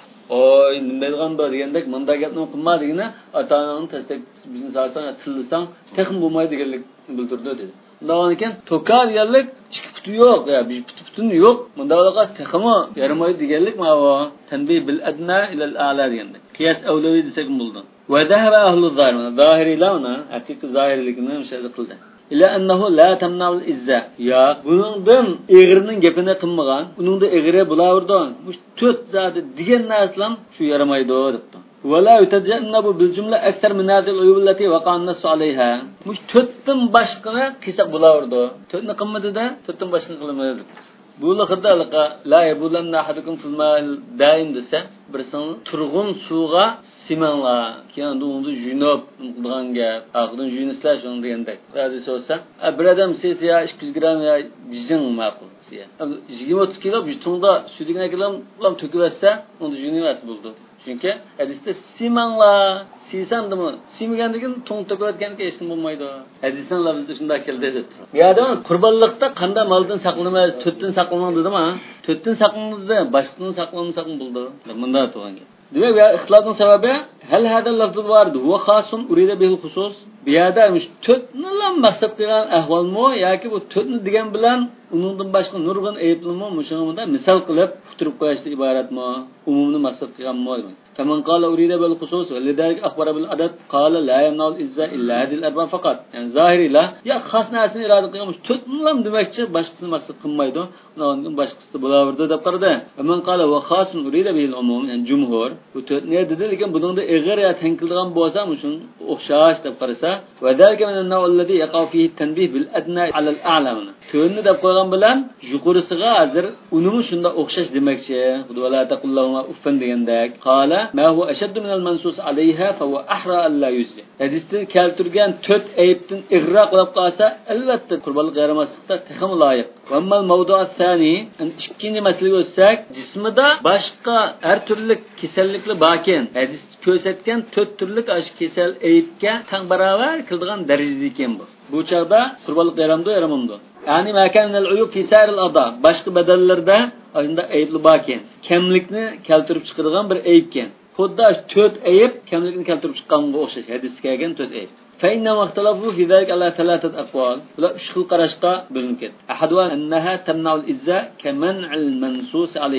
Oy, nima deyganda degandek, menda gapni qilma degina, ata-onangni tasdiq bizni salsang, tillasang, texm bo'lmaydi deganlik bildirdi dedi. Bundan ekan to'kar deganlik ikki puti yo'q, ya bir putin yo'q. Bunda qolsa texmi yaramaydi deganlik ma'vo. Tanbih bil adna ila al-a'la deganda. Qiyas avlaviy desak bo'ldi. Va zahaba ahlu zahir, zahiriylarni haqiqiy zahirlikni mishal qildi. Ila annahu la tamna'u al-izza. Ya buningdan eg'irning gapini qilmagan, uningda eg'iri bo'laverdi. Bu 4 zodi degan narsalar shu yaramaydi debdi. ولا يتجنب بالجملة أكثر من هذه العيوب التي وقع النص عليها. مش تتم باشقنا كيسق بلاورده. تتنا قمة ده تتم باشقنا قلمه. بولا خدا لقى لا يبولن أحدكم في الماء الدائم دسه. برسان ترغون سوغا سيمانلا. كيان دونdu جنوب دغانگا. آخدون جنسلا شون ديندك. هذا سوسا. أبردم سيسيا 200 gram ya jijin maqul siya. 20-30 kilo bütunda südügne kilam ulam töküverse onu jünivas buldu. Çünkü hadiste simanla, sisandımı, simigandigin to'ng to'kayotganga esim bo'lmaydi. Hadisdan lafzda shunday keldi deb turib. Bu yerda qurbonlikda qanday maldan saqlanmas, 4dan saqlanadi dedimi? 4dan saqlanadi, boshqadan saqlanmasa bo'ldi. Bunda to'g'ri. Demak, bu ixtilofning sababi hal hada lafz vardı. Huwa khasun urida bil khusus. Bu yerda 4ni lam maqsad qilgan ahvolmi yoki bu 4ni degan bilan uningdan boshqa nurg'un ayblimi mushunga misol qilib futurib qo'yishdan iboratmi? Umumni maqsad qilganmi? فمن قال أريد بالخصوص ولذلك أخبر بالعدد قال لا يمنع الإجزاء إلا هذه الأربعة فقط. Yani zahiri la ya xas narsani irade qilmiş tutmulam demakchi boshqasini maqsad qilmaydi. Undan boshqasi bo'laverdi deb qaradi. Men qala va khasun urida bil umum yani jumhur bu ne dedi lekin buningda ig'ir ya tankildigan bo'lsa shun o'xshash deb qarasa va dalika min an-naw alladhi yaqa fihi at-tanbih bil adna ala al-a'la. To'nni deb qo'ygan bilan yuqorisiga hozir unimi shunda o'xshash demakchi. Xudola taqullahu uffan degandek. Qala ما هو أشد من المنصوص عليها فهو أحرى ألا يجزي. Hadisde keltirgen 4 ayıptin iğra qilib qolsa, albatta qurbonlik yaramaslikda texim loyiq. Va ammal mavdu'at thani, ikkinchi masalaga o'tsak, jismida boshqa har turli kasalliklar borken, hadis ko'rsatgan 4 turli ash kasal ayibga tang barobar qildigan darajada ekan bu. Bu chaqda qurbonlik yaramamdi. Yani makanal uyub fi sa'iril a'da, boshqa badallarda unda ayibli borken, kamlikni keltirib chiqargan bir ayibken. Xuddi 4 ayib kamlikni keltirib chiqqanga o'xshash hadisga kelgan 4 ayib. فإن اختلفوا في ذلك على 3 أقوال. ولا شخل قراشقة بذنكت. أحدها أنها تمنع الإجزاء كمنع المنصوص عليها.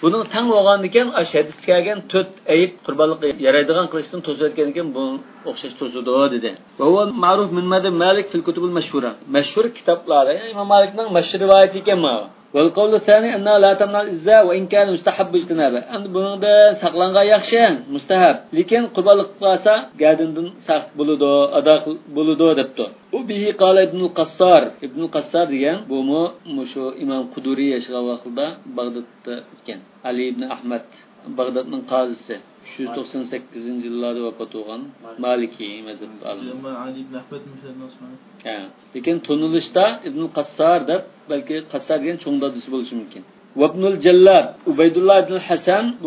Buning tang bo'lgan ekan, hadis kelgan 4 ayib qurbonlik yaraydigan qilishdan to'sayotgan ekan, bu o'xshash to'sudi dedi. Va huwa ma'ruf min madhab Malik fil kutub al mashhura. Mashhur kitoblarda Imom Malikning mashhur rivoyati ekan ma. والقول الثاني أنها لا تمنع الإزاء وإن كان مستحب اجتنابه. أند بنده ساقلانغا يخشى مستحب. لكن قربانلıq qilsa gadindan saq buludu, ada buludu debdi. وبه قال ابن القصار. ابن القصار degan bu mushu İmam Quduri yaşagan vaqtida Bag'dodda o'tgan. Ali ibn Ahmad Bag'dodning qozisi. 198-yillarda vafot bo'lgan Maliki mazhab olimi. Ali ibn Ahmad musulmon. Ha. Lekin tunilishda Ibn Qassar deb balki Qassar degan cho'ng dadisi bo'lishi mumkin. Va Ibnul Jallab Ubaydullah ibn Hasan bu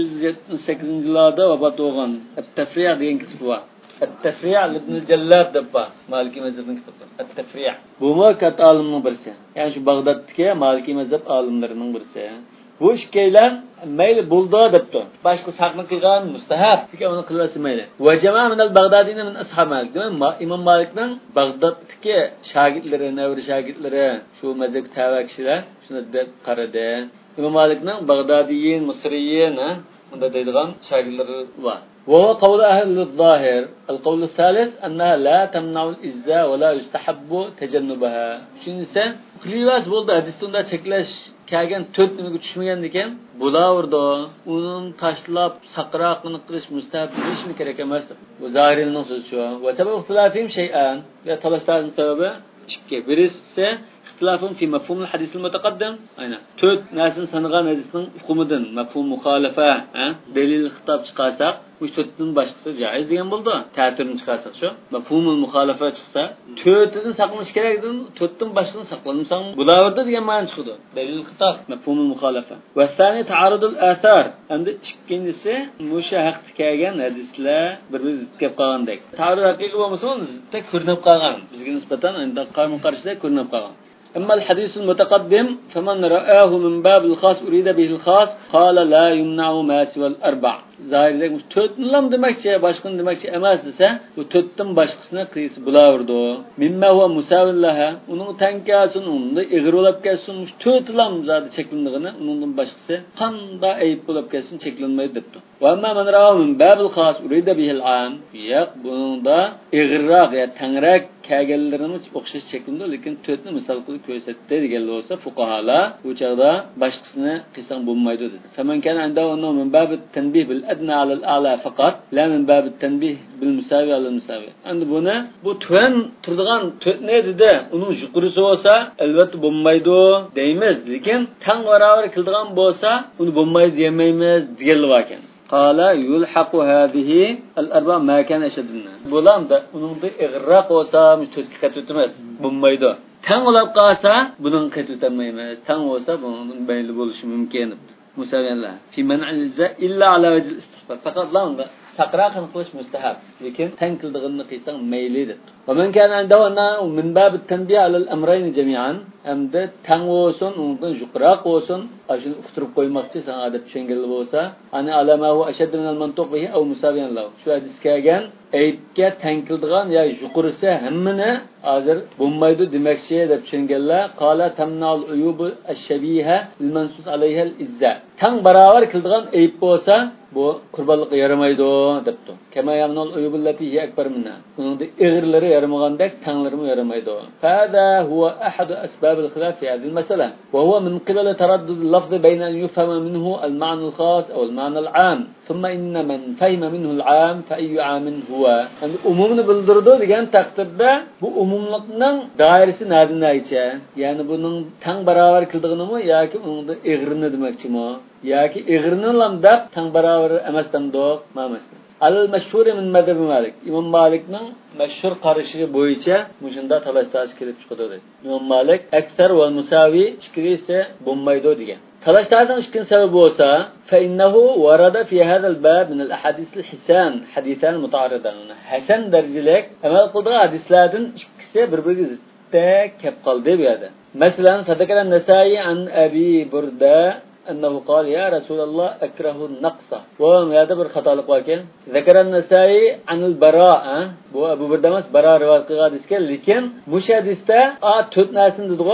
378-yillarda vafot bo'lgan. At-Tafri' degan kitob bor. At-Tafri' ibn Jallab deb bor. Maliki mazhabining kitobi. At-Tafri' bu kat olimning birisi. Ya'ni shu Bag'doddagi Maliki mazhab olimlarining birisi. Bu ishkaylar mayli buldu debdi. Boshqa saqni qilgan mustahab. Lekin uni qilmasa mayli. Va jamaa min al-Baghdadiyyin min ashab Malik. Imom Malikning Bag'doddagi shogirdlari, navri shogirdlari, shu mazhab tava kishilar shuni deb qaradi. Imom Malikning Bag'dadiyyin, Misriyyin, unda deydigan shogirdlari bor. وهو قول أهل الظاهر. القول الثالث أنها لا تمنع الإزاء ولا يستحب تجنبها. Şunisi qilivas bo'ldi hadisda cheklash kelgan 4 nimaga tushmagan ekan, bulardi. Uni tashlab saqroqni qilish mustahab bo'lishmi kerak emas. Bu Zahiriyning so'zi shu. Va sabab ixtilafim shay'an. Va talashlarning sababi ikki. Birisi ixtilafim fi mafhum al-hadis al-mutaqaddim. Aynan. 4 narsani sanagan hadisning hukmidan mafhum muxalafa, dalil xitob chiqarsak, bu 4dan boshqasi joiz degan bo'ldi. Ta'tirni chiqarsak shu. Mafhumul muxalafa chiqsa, 4dan saqlanish kerakdan 4dan boshqasini saqlanmasang bulardi degan ma'no chiqdi. Dalil xitob, mafhumul muxalafa. Va thani ta'arudul athar. Endi ikkinchisi musha haqda kelgan hadislar bir-biriga zid kelib qolgandek. Ta'arud haqiqiy bo'lmasa, zidda ko'rinib qolgan. Bizga nisbatan endi qarshi-qarshida ko'rinib qolgan. أما الحديث المتقدم فمن رآه من باب الخاص أريد به الخاص قال لا يمنع ما سوى الأربع. Zahirde bu 4'lam demekçi, başkın demekçi emas ise bu 4'ten başkasına kıyısı bulavurdu. Mimma huwa musavillaha. Onun tenkasın, onun da igir olap gelsin. 4'lam zaten çekildiğini, onun başkası qanda ayıp olap gelsin çekilmeyi depti. Ve amma men ra'ahu min babil khas urida bihil am. Yo'q, bunun da igirroq ya tangrak kelganlarini o'xshash çekildi, lekin 4ni misol qilib ko'rsatdi degan bo'lsa fuqaholar bu chaqda başkasını qilsang bo'lmaydi dedi. Faman kana indahu min babit tanbih bil adna ala al-a'la faqat la min babit tanbih bil musawi ala al-musawi. Endi buni bu tuvan turadigan 4 ne dedi? Uning yuqorisi bo'lsa albatta bo'lmaydi deymiz, lekin tang baravar qiladigan bo'lsa uni bo'lmaydi demaymiz deganlar ekan. Qala yulhaqu hadhihi al-arba' ma kana ashad an-nas. Bulamda uningda ig'roq bo'lsa mustaqil qatutmas bo'lmaydi. Tang olib qolsa buning qatutmaymiz. Tang bo'lsa buning bayli bo'lishi mumkin. Musaviyanlar fi man'il izza illa ala wajh al-istihbab. Faqat landa saqraqni qilish mustahab, lekin tang qildig'ini qilsang mayli deb. Va man kana indahu min bab at-tanbih ala al-amrayn jami'an, amda tang bo'lsin, undan yuqroq bo'lsin, ashuni uqtirib qo'ymoqchi san adab tushunganlar bo'lsa, ani alama va ashad min al-mantuq bihi aw musaviyan lahu. Shu hadis kelgan aytga tang qildigan ya yuqorisi hammani hozir bo'lmaydi demoqchi deb tushunganlar. Qala tamnal uyub ash-shabiha lil-mansus alayha al-izza. Tang barobar qildigan ayib bo'lsa bu qurbonlikqa yaramaydi debdi. Kama yamnul uyubullati hi akbar minna. Uning ig'irlari yaramagandek tanglarimi yaramaydi. Fada huwa ahad asbab al-khilaf fi hadhihi al-mas'ala. Wa huwa min qibal taraddud al-lafz bayna an yufhama minhu al-ma'na al-khas aw al-ma'na al-'am. Thumma inna man fahima minhu al-'am fa ayyu 'amin huwa. Endi umumni bildirdi degan taqdirda bu umumlikning doirasi nadinayicha, ya'ni buning tang barobar qildig'inimi yoki uning ig'irini demoqchimi? yoki ig'rini lamdab tang barobar emas tamdoq mamasni. Al-mashhur min madhab Malik. Imom Malikning mashhur qarashi bo'yicha mushunda talash-tartib kelib chiqadi dedi. Imom Malik aksar va musavi fikrisi bo'lmaydi degan. Talash-tartibning ikkinchi sababi bo'lsa, fa innahu warada fi hadha al-bab min al-ahadith al-hisan, hadithan muta'aridan. Hasan darajalik amal qildigan hadislardan ikkisi bir-biriga zidda kelib qoldi bu yerda. Masalan, fadakara an-Nasa'i an Abi Burda أنه قال يا رسول الله أكره النقص وهذا بالخطأ لكن ذكر النسائي عن البراء بو أبو بردمس براء رواية قادس كل لكن مش حديثة 4 ناسن دغوا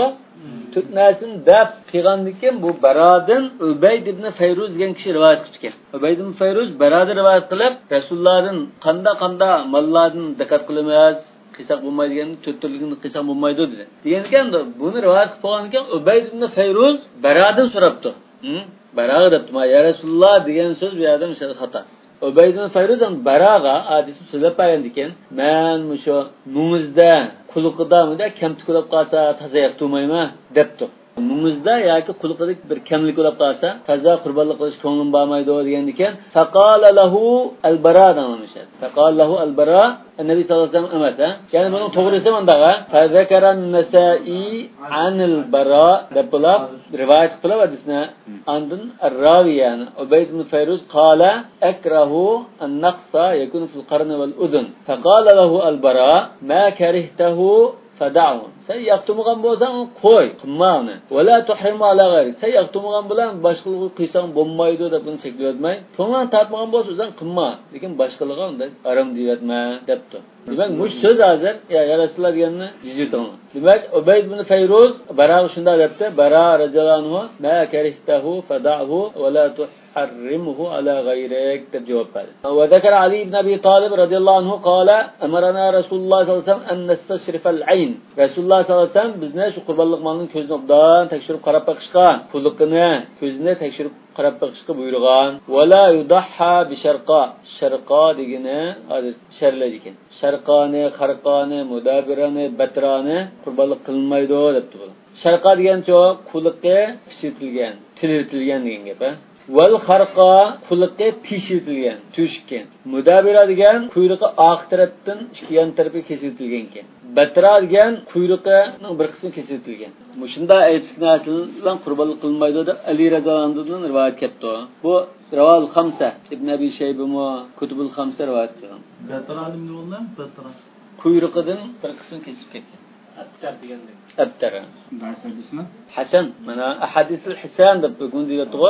To'rt narsani deb qilgandikan bu Barodan Ubayd ibn Fayruz degan kishi rivoyat qilib ekan. Ubayd ibn Fayruz Baroda rivoyat qilib, Rasulullohdan qanda mallardan diqqat qilamiz, qilsak bo'lmaydigan, to'rtligini qilsak bo'lmaydi dedi. Degankan buni rivoyat qilib qo'ygan ekan Ubayd ibn Fayruz Barodan so'rabdi. Baraga debdi, "Ya Rasululloh" degan so'z bu yerda xato. Ubayd ibn Fayruz Baraga hadisni so'zlab bergan ekan, "Men musho mungizda quluqidamida kamtik bo'lib qolsa, toza yaqtmayman" debdi. Mungizda yoki quluqida bir kamlik bo'lib qolsa, toza qurbonlik qilish ko'nglim bormaydi degan ekan. Faqala lahu al-Bara demişler. Faqala lahu al-Bara Nabi sallallohu alayhi vasallam emas. Ya'ni buning to'g'risi bundaga Fazakaran Nasa'i anil Bara deb rivoyat qilib hadisni andin ar-rawi yani Ubayd ibn Fayruz qala akrahu an-naqsa yakunu fil qarn wal udhun. Faqala lahu al-Bara ma karihtahu fada'hu. Sen yaqtumugan bo'lsang qo'y, qilma uni. Wala tuhrimu ala g'ayri. Sen yaqtumugan bilan boshqalarga qilsang bo'lmaydi deb uni cheklayotmay. To'g'ri tatmagan bo'lsa o'zing qilma, lekin boshqalarga unday aram deyotma debdi. Demak, mush so'z hozir ya Rasululloh deganni jiziton. Demak, Ubayd ibn Fayruz Bara shunda debdi, Bara radhiyallohu anhu ma karihtahu fada'hu wala tuhrimuhu ala ghayrik deb javob berdi. Va zakara Ali ibn Abi Talib radhiyallohu anhu qala amarana Rasululloh sallallohu alayhi vasallam an nastashrifa al-ayn. Rasululloh sallallohu alayhi vasallam bizni shu qurbonlik molning ko'zini obdan tekshirib qarab boqishga, puliqini, ko'zini tekshirib qarab boqishga buyurgan. Wala yudahha bi sharqa. Sharqa degani hadis sharlaydi ekan. Sharqani, xarqani, mudabirani, batrani qurbonlik qilinmaydi debdi bu. Sharqa degancha quliqi pishitilgan, tilitilgan degan gap. Val xarqa quliqi pishitilgan, tushgan. Mudabira degan quyruqi oq tarafdan ikki yon tarafiga kesiltilgan ekan. Batra degan quyruqining bir qismi kesiltilgan. Shunda aytgan qurbonlik qilmaydi deb Ali radhiyallohu anhudan rivoyat kelibdi. Bu Rawal Khamsa Ibn Abi Shayba mo Kutubul Khamsa rivoyat qilgan. Batra nima bo'lgan? Batra. Quyruqidan bir qismi kesib ketgan. Abtar degandek. Abtar. Da'if hadismi? Hasan, mana ahadisul Hasan deb bugun deyotdi-ku.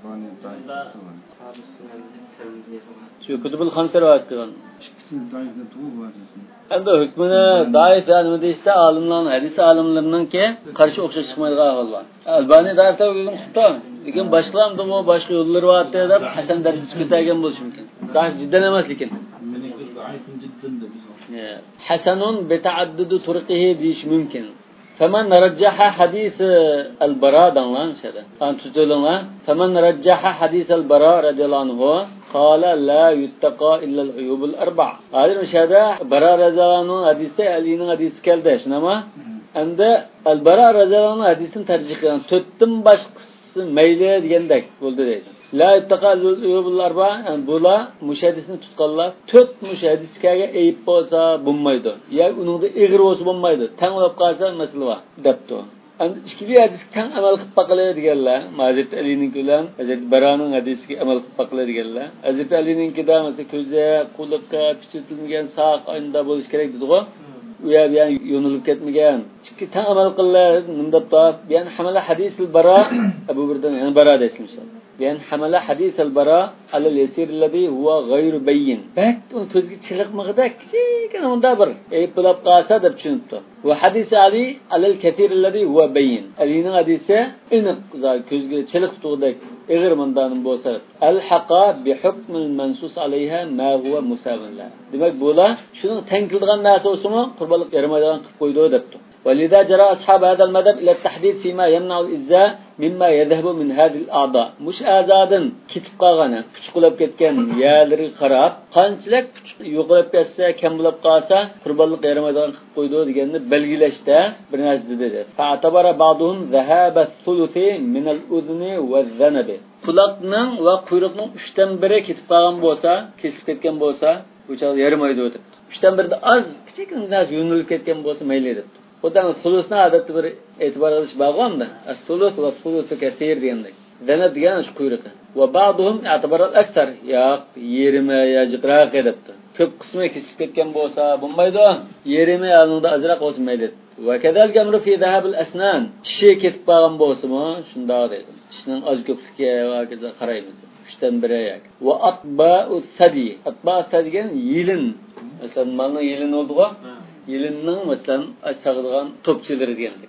Shu Kutubul Khamsa rivoyat qilgan. İkisi da'if deb bu hadisni. Endi hukmini da'if nima deyishda olimlar, hadis olimlarininki qarshi o'xshash chiqmaydigan ahvol bor. Albani da'if deb o'ylagan xato. Lekin boshqalarning bu boshqa yo'llari bor deb Hasan darajasiga ko'targan bo'lishi mumkin. Da'if jiddan emas lekin. Meniki da'if jiddan deb misol. Hasanun bi ta'addud turqihi deyish mumkin. فمن رجح حديث البراء دعوان شده. أنت تقولون فمن رجح حديث البراء رضي الله عنه قال لا يتقى إلا العيوب الأربع. هذا المشهد براء رضي الله عنه حديثه علينا حديث كالده شنما عند البراء رضي الله عنه حديثن ترجيح قilgan to'rtdan boshqasi mayli degandek bo'ldi deydi. La ittaqalul uyubul arba bular mushahidisini tutqanlar to'rt mushahidisga ayib bo'lsa bo'lmaydi. Yoki uningda ig'ir bo'lsa bo'lmaydi. Tanglab qolsa masala bor debdi. Endi ikki hadisga tang amal qilib baqiladi deganlar. Hazrat Alining bilan Hazrat Baroning hadisiga amal qilib baqiladi deganlar. Hazrat Alininkidan masalan ko'zi, quloqqa pichitilmagan saq oyinda bo'lish kerak dedi-ku. U yerga yo'nilib ketmagan. Ikki tang amal qillar, nima deb topib, yani hamala hadisul Baro Abu Burdan, yani Baro deysizlar. Yani hamala hadis al-Bara al-yasir alladhi huwa ghayr bayyin. Bak uni ko'zga chiliqmag'ida kichikina unda bir ayib bo'lib qolsa deb tushunibdi. Va hadis Ali al-kathir alladhi huwa bayyin. Alining hadisi aniq ko'zga chiliq tug'dak ig'ir mundanim bo'lsa al-haqa bi hukm al-mansus alayha ma huwa musawwin. Demak bular shuning tankildigan narsa o'simi qurbonlik yaramaydigan qilib qo'ydi debdi. ولذا جرى أصحاب هذا المذهب إلى التحديد فيما يمنع الإزاء مما يذهب من هذه الأعضاء. مش أزادن كتب قاغنا كتقلب كتكن يالري خراب قانچلك يوقلب كتسا كم بلب قاسا قربانلıq yaramaydigan qilib qo'ydi deganni belgilashda bir narsa dedi. Fa'tabara ba'dhum dhahaba ath-thuluth min al-udhni wa-dhanab. Quloqning va quyruqning 3dan biri ketib qolgan bo'lsa, kesib ketgan bo'lsa, o'cha yaramaydi deb. 3dan birida az kichikina narsa yo'nilib ketgan bo'lsa mayli deb. Xudan sulusni odatda bir e'tibor qilish bog'amda. As-sulus va sulusu kaseer degandek. Dana degan shu quyruqi. Va ba'dhum i'tibarat akthar. Yo'q, yerimi yajiqroq debdi. Ko'p qismi kesib ketgan bo'lsa, bo'lmaydi. Yerimi alında azroq bo'lsa mayli. Va kadalika amru fi dhahab al-asnan. Tishi ketib qolgan bo'lsa-mu, shunday deydi. Tishning oz ko'pligiga va kaza qaraymiz. 3dan biri yo'q. Va atba'u thadi. Atba'u thadi degan yilin. Masalan, mana yilin oldu-ku. Yilining masalan sag'irgan topchilari degandek.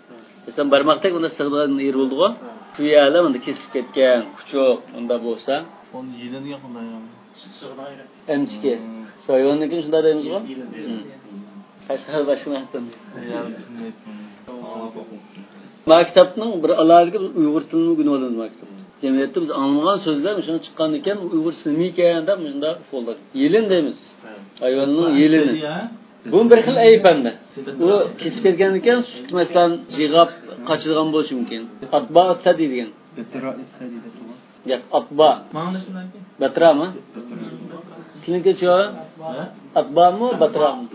Mesela barmaqdek bunda sig'ilgan yer bo'ldi-ku. Shu yerlar bunda kesilib ketgan, kuchoq bunda bo'lsa, onu yiliniga qanday ham? emchiki. Shu hayvonnikin shunday deymiz-ku. Tashqari boshqalardan. Maktabning bir alohida Uyg'ur tilini o'rganib maktab. Jamiyatda biz anlagan so'zlar shuni chiqqan ekan, Uyg'ur tilmi ekan deb shunda bo'ldi. Yelin deymiz. Hayvonning yelini. Bu bir xil ayb endi. U kesib ketgan ekan, sut masalan jig'ab qochilgan bo'lishi mumkin. Atba degan. Batra istadida to'g'ri. Yo'q, atba. Mana shundan keyin. Batrami? Sizlarga-chi? Atbami, batrami?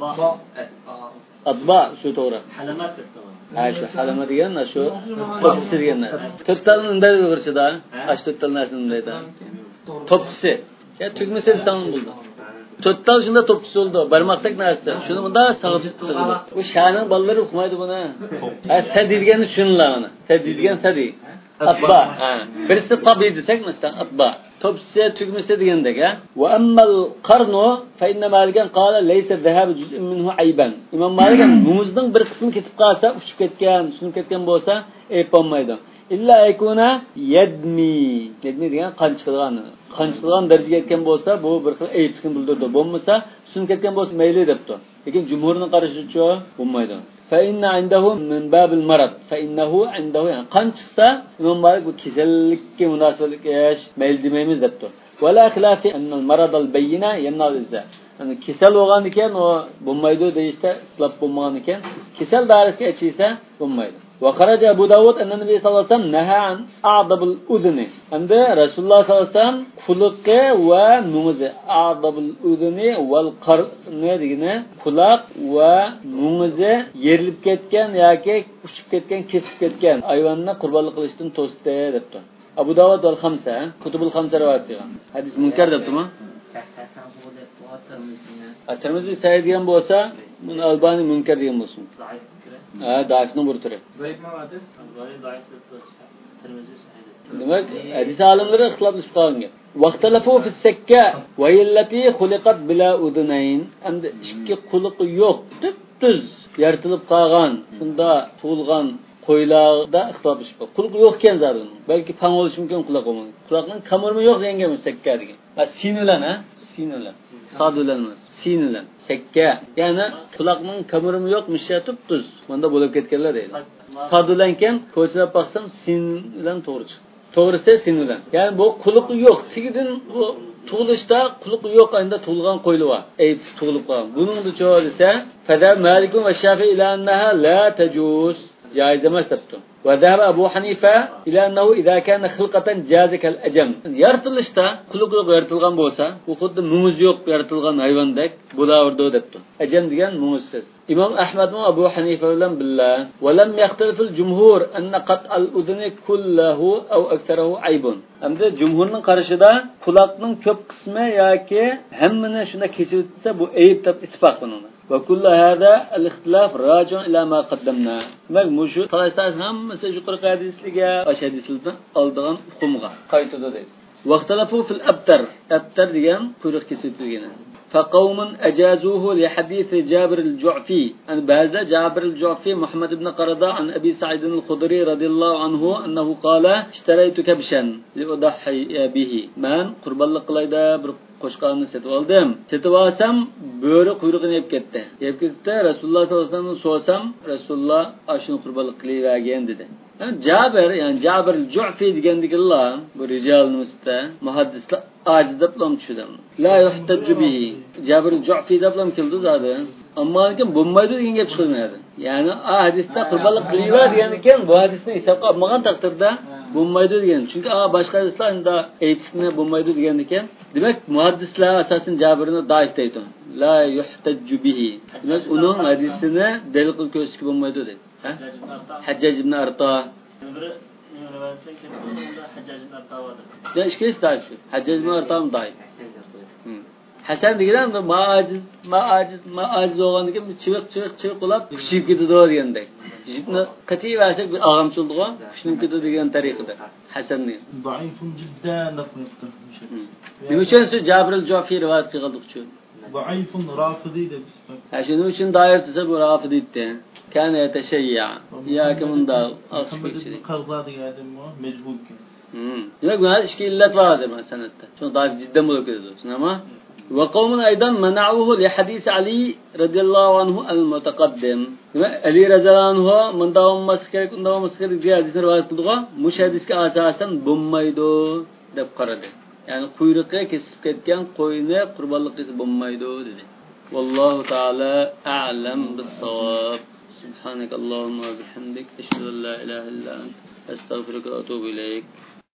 Atba shu to'g'ri. Halamat deb Ha, shu halama degan shu topchisi degan narsa. To'rttalni unday o'g'irchida, ash to'rttal narsani undayda. Topchisi. Ya tugmasa san bo'ldi. To'rttal shunda topchisi bo'ldi. Barmoqdek narsa. Shuni bunda sag'itib sig'di. Bu sha'ni bolalar o'qimaydi buni. Ha, sadi degani tushunlar uni. Sadi degan sadi. Atba. Ha. Birisi tabiy desak masalan atba. Topchisi tugmasa degandek, ha. Wa ammal qarnu fa inna malikan qala laysa dhahab juz'un minhu ayban. Imom Malik muzning bir qismi ketib qolsa, uchib ketgan, sunib ketgan bo'lsa, ayb bo'lmaydi. İlla aykuna yadmi. Yadmi degan qanchiqilgan darajaga yetgan bo'lsa, bu bir xil ayibni bildirdi. Bo'lmasa, sunib ketgan bo'lsa mayli debdi. Lekin jumhurning qarashicha bo'lmaydi. Fa inna indahu min babil marad. Fa innahu indahu yani qanchiqsa, Imom Malik bu kasallikka munosabatli ish mayli demaymiz debdi. Wala khilafi anna al-marad al-bayyina yamna al-izza. Yani kesal bo'lgan ekan, o bo'lmaydi deyishda, itlab bo'lmagan ekan, kesal dairasiga ichisa bo'lmaydi. Wa kharaja Abu Dawud anna Nabiy sallallohu alayhi vasallam naha an a'dabil udni. Endi Rasululloh sallallohu alayhi vasallam quloqqa va mumizi a'dabil udni wal qarni degani quloq va mumizi yerilib ketgan yoki uchib ketgan, kesib ketgan hayvonni qurbonlik qilishdan to'sdi debdi. Abu Dawud wal khamsa, kutubul khamsa rivoyat qilgan. Hadis munkar debdimi? At-Tirmizi sahih degan bo'lsa, buni Albani munkar degan bo'lsin. Ha, daifning bir turi. Demak, hadis olimlari ixtiloflashib qolgan. Vaqtalafu fi sakka va illati xuliqat bila udnayn. Endi ikki quliqi yo'q, tuz yaratilib qolgan, shunda tug'ilgan qo'ylarda ixtiloflashib qolgan. Quliqi yo'q ekan zarin. Balki pang bo'lishi mumkin quloq bo'lmaydi. Quloqning kamirmi yo'q degan sakka degan. Va sinulan, ha? Sinulan. Sadulanmas. Sinulan. Sakka. Ya'ni quloqning kamirmi yo'q, mishatib tuz. Bunda bo'lib ketganlar deydi. Sadulankan ko'chilab baqsam sinulan to'g'ri chiqdi. To'g'risi sinulan. Ya'ni bu quliqi yo'q. Tigidin bu tug'ilishda quliqi yo'q endi tug'ilgan qo'yliva. Ayb tug'ilib qolgan. Buning uchun desa, fada Malikun va Shafi'i ila annaha la tajuz. Jaiz emas debdi. Va dhahaba Abu Hanifa ila annahu idza kana khilqatan jazakal ajam. Yaratilishda quliq yo'q yaratilgan bo'lsa, bu xuddi muz yo'q yaratilgan hayvondek bo'laverdi debdi. Ajam degan muzsiz. Imom Ahmad va Abu Hanifa bilan billah va lam yaxtaliful jumhur anna qat'al udhni kulluhu aw aktharuhu aybun. Hamda jumhurning qarashida quloqning ko'p qismi yoki hammani shunda kesib o'tsa bu ayb deb ittifoq qilinadi. Ve kullu hada al-ihtilaf raciun ila ma qaddamna. Demek mushu talaşlar hammasi yuqorqi hadisliga, ash hadislardan oldigan hukmga qaytadi deydi. Vaqtalafu fil abtar. Abtar degan quyruq kesilgani. فقوم أجازوه لحديث جابر الجعفي عن بهذا جابر الجعفي محمد بن قردة عن أبي سعيد الخدري رضي الله عنه أنه قال اشتريت كبشا لأضحي به من قرب الله قليدا qo'shqonni setib oldim. Setib olsam, bo'ri quyruqini yeb ketdi. Yeb ketdi, Rasululloh sollallohu alayhi vasallam so'sam, Rasululloh ashuni qurbonlik qilavergan dedi. Jabir, ya'ni Jabir al-Ju'fi degandigilar, bu rijal nisbata muhaddislar ajiz deb nom tushdi. La yuhtaju bihi. Jabir al-Ju'fi deb nom keldi zodi. Ammo lekin bo'lmaydi degan gap chiqilmaydi. Ya'ni hadisda qurbonlik qilaver degan ekan, bu hadisni hisobga olmagan taqdirda bo'lmaydi degan. Chunki boshqa hadislar unda aytishni bo'lmaydi degan ekan. Demak, muhaddislar asosan Jabirni daif deydi. La yuhtaju bihi. Demak, uning hadisini dalil qilib ko'rsatishga bo'lmaydi deydi. Ha? Hajjaj ibn Arta. Ya ishkilish daif. Hajjaj ibn Arta ham daif. Hasan degan ma'ajiz bo'lgandan chiviq qilib kuchib ketadi degandek. Jibni qatiy vasak bir og'amchildiga kuchib ketadi degan tariqada. Hasanning. Daifun jiddan nafaqat. Nima uchun shu Jabir al-Ju'fi rivoyat qilganlik uchun? Zayıfun rafidi de bismek. Şunun için dair tüse bu rafidiydi. Kâne yeteşeyya. İyâkemun da Muhammed'in kavgadı geldim o mecbur ki. Demek bu iki illet vardır senette. Çünkü dair cidden bunu okuyorsun ama وقوم أيضا منعوه لحديث علي رضي الله عنه المتقدم. Ali رضي الله عنه من داوم مسكر diye hadisini rivayet kıldığı muş hadisке asasen bulmaydı deb qaradı. Yani kuyruqqa kesib ketgan qo'yni qurbonlik qilsa bo'lmaydi dedi. Vallohu taala a'lam bis-savab. Subhanakallahumma va bihamdik ashhadu an la ilaha illa anta astaghfiruka va atubu ilayk.